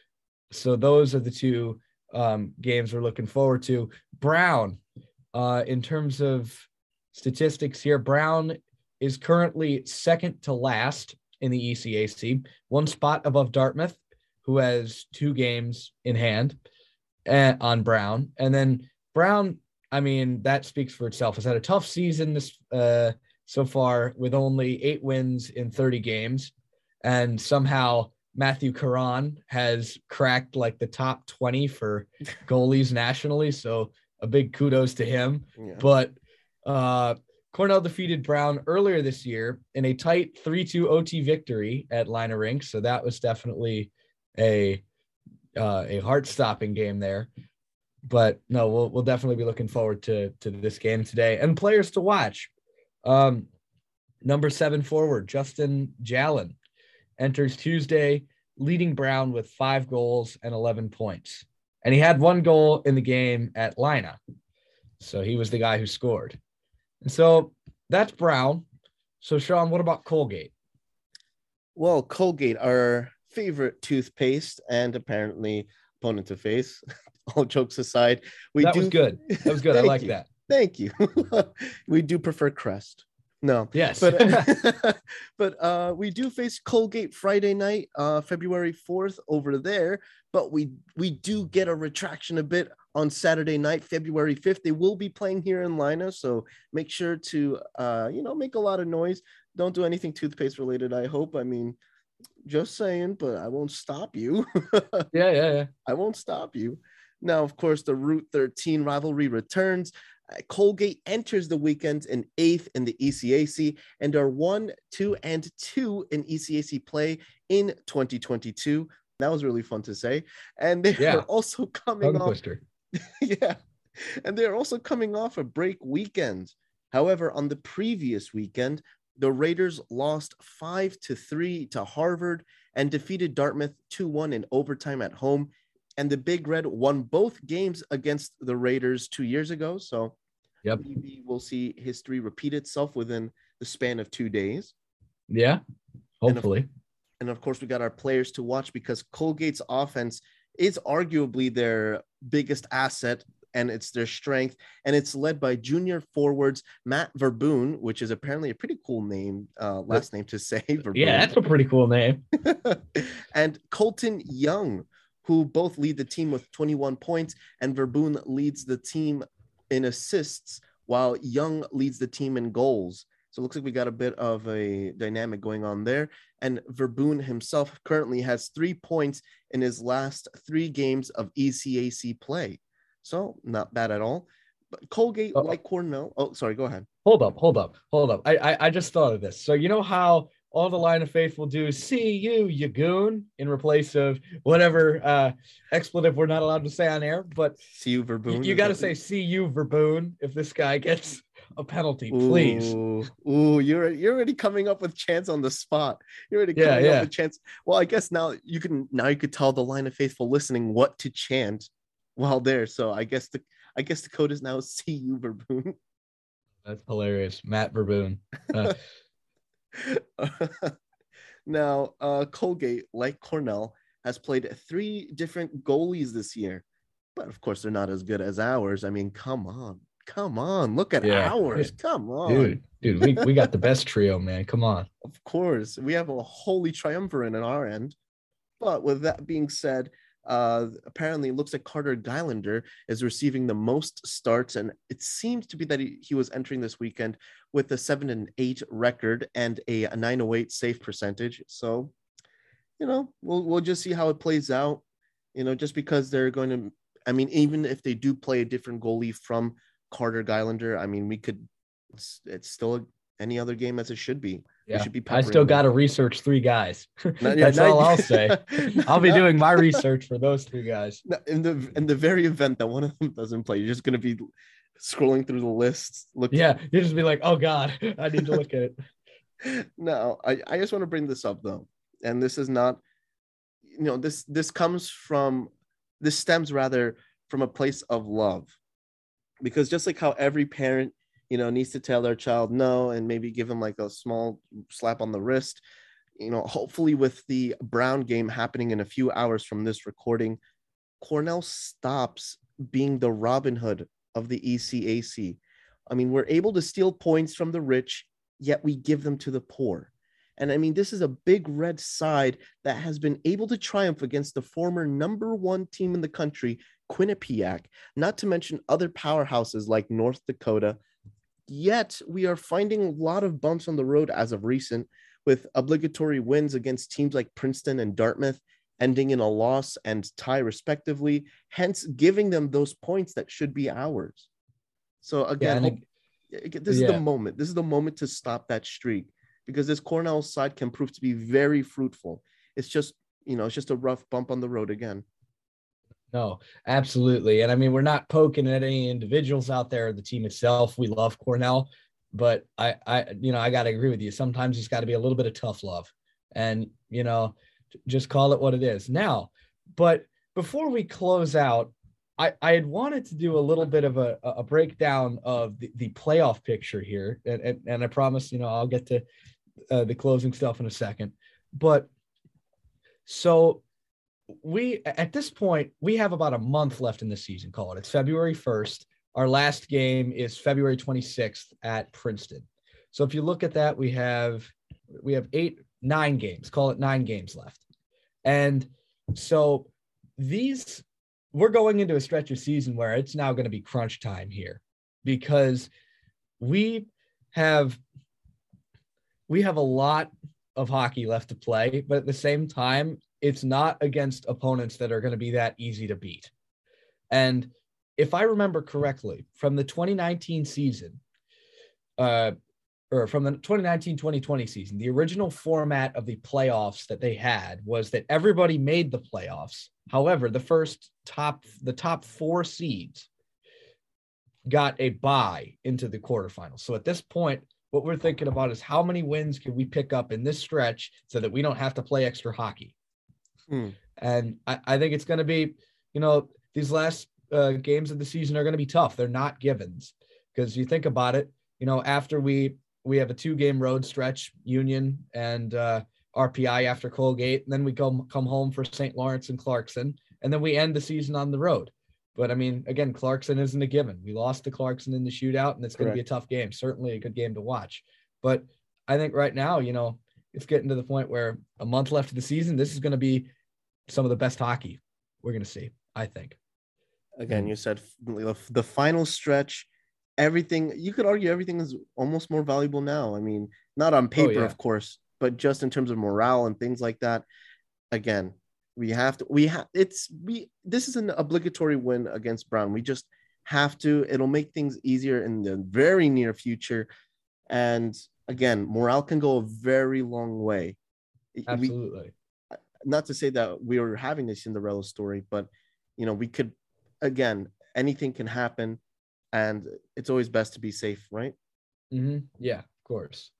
So those are the two um, games we're looking forward to. Brown, uh, in terms of statistics here, Brown is currently second to last in the E C A C, one spot above Dartmouth, who has two games in hand uh, on Brown. And then Brown, I mean, that speaks for itself. Has had a tough season this uh, so far with only eight wins in thirty games. And somehow Matthew Caron has cracked like the top twenty for goalies nationally. So a big kudos to him. Yeah. But uh, Cornell defeated Brown earlier this year in a tight three two O T victory at Lina Rink. So that was definitely a uh, a heart-stopping game there. But no, we'll we'll definitely be looking forward to to this game today and players to watch. Um, number seven forward Justin Jalen enters Tuesday, leading Brown with five goals and eleven points, and he had one goal in the game at Lina, so he was the guy who scored. And so that's Brown. So Sean, what about Colgate? Well, Colgate, our favorite toothpaste and apparently opponent to face. All jokes aside, we that do was good. That was good. I like you. that. Thank you. We do prefer Crest. No. Yes. But but uh we do face Colgate Friday night, uh February fourth over there, but we we do get a retraction a bit on Saturday night, February fifth. They will be playing here in Lina, so make sure to uh you know make a lot of noise. Don't do anything toothpaste related, I hope. I mean, just saying, but I won't stop you. yeah, yeah, yeah. I won't stop you. Now, of course, the Route thirteen rivalry returns. Uh, Colgate enters the weekend in eighth in the E C A C and are one, two, and two in E C A C play in twenty twenty-two. That was really fun to say. And they yeah. are also coming Tongue off. Twister. yeah. And they're also coming off a break weekend. However, on the previous weekend, the Raiders lost five to three to Harvard and defeated Dartmouth two one in overtime at home. And the Big Red won both games against the Raiders two years ago. So yep. maybe we'll see history repeat itself within the span of two days. Yeah, hopefully. And of, and of course, we got our players to watch because Colgate's offense is arguably their biggest asset and it's their strength. And it's led by junior forwards Matt Verboon, which is apparently a pretty cool name, uh, last name to say. Verboon. Yeah, that's a pretty cool name. And Colton Young, who both lead the team with twenty-one points, and Verboon leads the team in assists, while Young leads the team in goals. So it looks like we got a bit of a dynamic going on there. And Verboon himself currently has three points in his last three games of E C A C play. So not bad at all. But Colgate, oh. like Cornell. Oh, sorry, go ahead. Hold up, hold up, hold up. I, I I just thought of this. So you know how all the Line of Faith will do "see you, you goon" in replace of whatever uh, expletive we're not allowed to say on air. But see you, Verboon. You, you got to say "see you, Verboon" if this guy gets a penalty, please. Ooh, ooh, you're you're already coming up with chants on the spot. You're already coming yeah, yeah. up with chants. Well, I guess now you can now you could tell the Line of Faithful listening what to chant while there. So I guess the I guess the code is now "see you, Verboon." That's hilarious, Matt Verboon. Uh, now, uh, Colgate, like Cornell, has played three different goalies this year, but of course they're not as good as ours. I mean, come on, come on, look at yeah. ours. Come on, dude, dude, we, we got the best trio, man. Come on. Of course, we have a holy triumvirate on our end. But with that being said, uh, apparently it looks like Carter Gylander is receiving the most starts, and it seems to be that he, he was entering this weekend with a seven and eight record and a, a nine oh eight save percentage. So, you know, we'll we'll just see how it plays out. You know, just because they're going to, I mean, even if they do play a different goalie from Carter Gylander, I mean, we could, it's, it's still any other game as it should be. We Yeah, should be I still peppering got to them. research three guys. Not- yeah, That's not- all I'll say. I'll be not- doing my research for those three guys. No, in the in the very event that one of them doesn't play, you're just going to be scrolling through the lists. Look, Yeah, you just be like, oh God, I need to look at it. no, I, I just want to bring this up though. And this is not, you know, this this comes from, this stems rather from a place of love. Because just like how every parent, you know, needs to tell their child no and maybe give them like a small slap on the wrist, you know, hopefully with the Brown game happening in a few hours from this recording, Cornell stops being the Robin Hood of the E C A C. I mean, we're able to steal points from the rich, yet we give them to the poor. And I mean, this is a big red side that has been able to triumph against the former number one team in the country, Quinnipiac, not to mention other powerhouses like North Dakota. Yet we are finding a lot of bumps on the road as of recent, with obligatory wins against teams like Princeton and Dartmouth ending in a loss and tie respectively, hence giving them those points that should be ours. So again, Yeah, hope, this is yeah. the moment. This is the moment to stop that streak, because this Cornell side can prove to be very fruitful. It's just, you know, it's just a rough bump on the road again. No, absolutely. And I mean, we're not poking at any individuals out there, the team itself. We love Cornell, but I, I, you know, I got to agree with you. Sometimes it's got to be a little bit of tough love, and, you know, just call it what it is now. But before we close out, I, I had wanted to do a little bit of a, a breakdown of the, the playoff picture here. And, and, and I promise, you know, I'll get to uh, the closing stuff in a second, but so we, at this point, we have about a month left in the season, call it. It's February first. Our last game is February twenty-sixth at Princeton. So if you look at that, we have, we have eight, nine games, call it nine games left. And so these, we're going into a stretch of season where it's now going to be crunch time here, because we have, we have a lot of hockey left to play, but at the same time, it's not against opponents that are going to be that easy to beat. And if I remember correctly, from the twenty nineteen season, uh, or from the twenty nineteen twenty twenty season, the original format of the playoffs that they had was that everybody made the playoffs. However, the first top, the top four seeds got a bye into the quarterfinals. So at this point, what we're thinking about is how many wins can we pick up in this stretch so that we don't have to play extra hockey. Hmm. And I, I think it's going to be, you know, these last uh, games of the season are going to be tough. They're not givens, because you think about it, you know, after we, we have a two game road stretch, Union and uh, R P I after Colgate, and then we come, come home for Saint Lawrence and Clarkson, and then we end the season on the road. But I mean, again, Clarkson isn't a given. We lost to Clarkson in the shootout, and it's going to be a tough game. Certainly a good game to watch. But I think right now, you know, it's getting to the point where a month left of the season, this is going to be some of the best hockey we're going to see, I think. Again, you said the final stretch, everything, you could argue everything is almost more valuable now. I mean, not on paper, Oh, yeah. of course, but just in terms of morale and things like that. Again, we have to, we have, it's, we, this is an obligatory win against Brown. We just have to, it'll make things easier in the very near future. And again, morale can go a very long way. Absolutely. We, not to say that we were having a Cinderella story, but, you know, we could, again, anything can happen, and it's always best to be safe, right? Mm-hmm. Yeah, of course.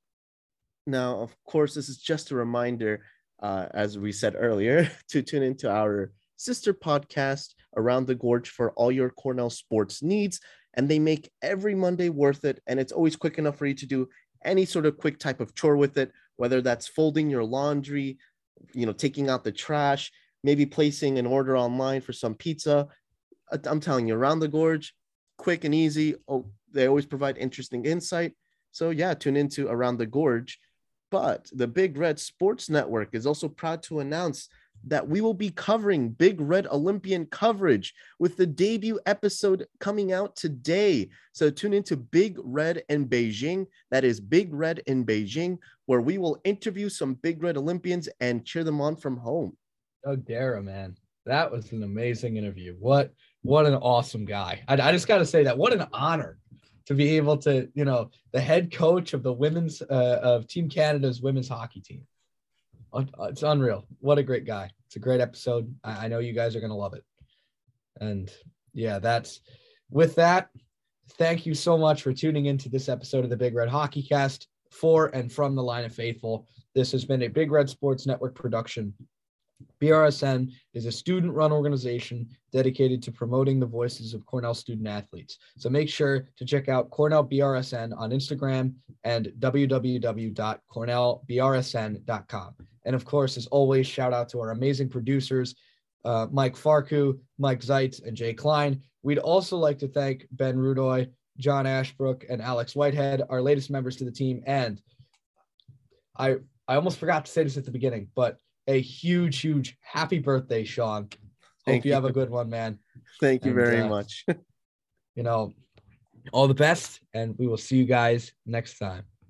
Now, of course, this is just a reminder, uh, as we said earlier, to tune into our sister podcast, Around the Gorge, for all your Cornell sports needs. And they make every Monday worth it. And it's always quick enough for you to do any sort of quick type of chore with it, whether that's folding your laundry, you know, taking out the trash, maybe placing an order online for some pizza. I'm telling you, Around the Gorge, quick and easy. Oh, they always provide interesting insight. So yeah, tune into Around the Gorge. But the Big Red Sports Network is also proud to announce that we will be covering Big Red Olympian coverage with the debut episode coming out today. So tune into Big Red in Beijing. That is Big Red in Beijing, where we will interview some Big Red Olympians and cheer them on from home. Oh, Dara, man. That was an amazing interview. What what an awesome guy. I, I just got to say that. What an honor to be able to, you know, the head coach of the women's uh, of Team Canada's women's hockey team. It's unreal. What a great guy. It's a great episode. I, I know you guys are going to love it. And yeah, that's with that. Thank you so much for tuning into this episode of the Big Red Hockey Cast for and from the Line of Faithful. This has been a Big Red Sports Network production. B R S N is a student-run organization dedicated to promoting the voices of Cornell student athletes. So make sure to check out Cornell B R S N on Instagram and w w w dot cornell b r s n dot com. And of course, as always, shout out to our amazing producers, uh, Mike Farku, Mike Zeitz, and Jay Klein. We'd also like to thank Ben Rudoy, John Ashbrook, and Alex Whitehead, our latest members to the team. And I, I almost forgot to say this at the beginning, but a huge, huge happy birthday, Sean. Hope Thank you, you have a good one, man. Thank you And, very uh, much. You know, all the best, and we will see you guys next time.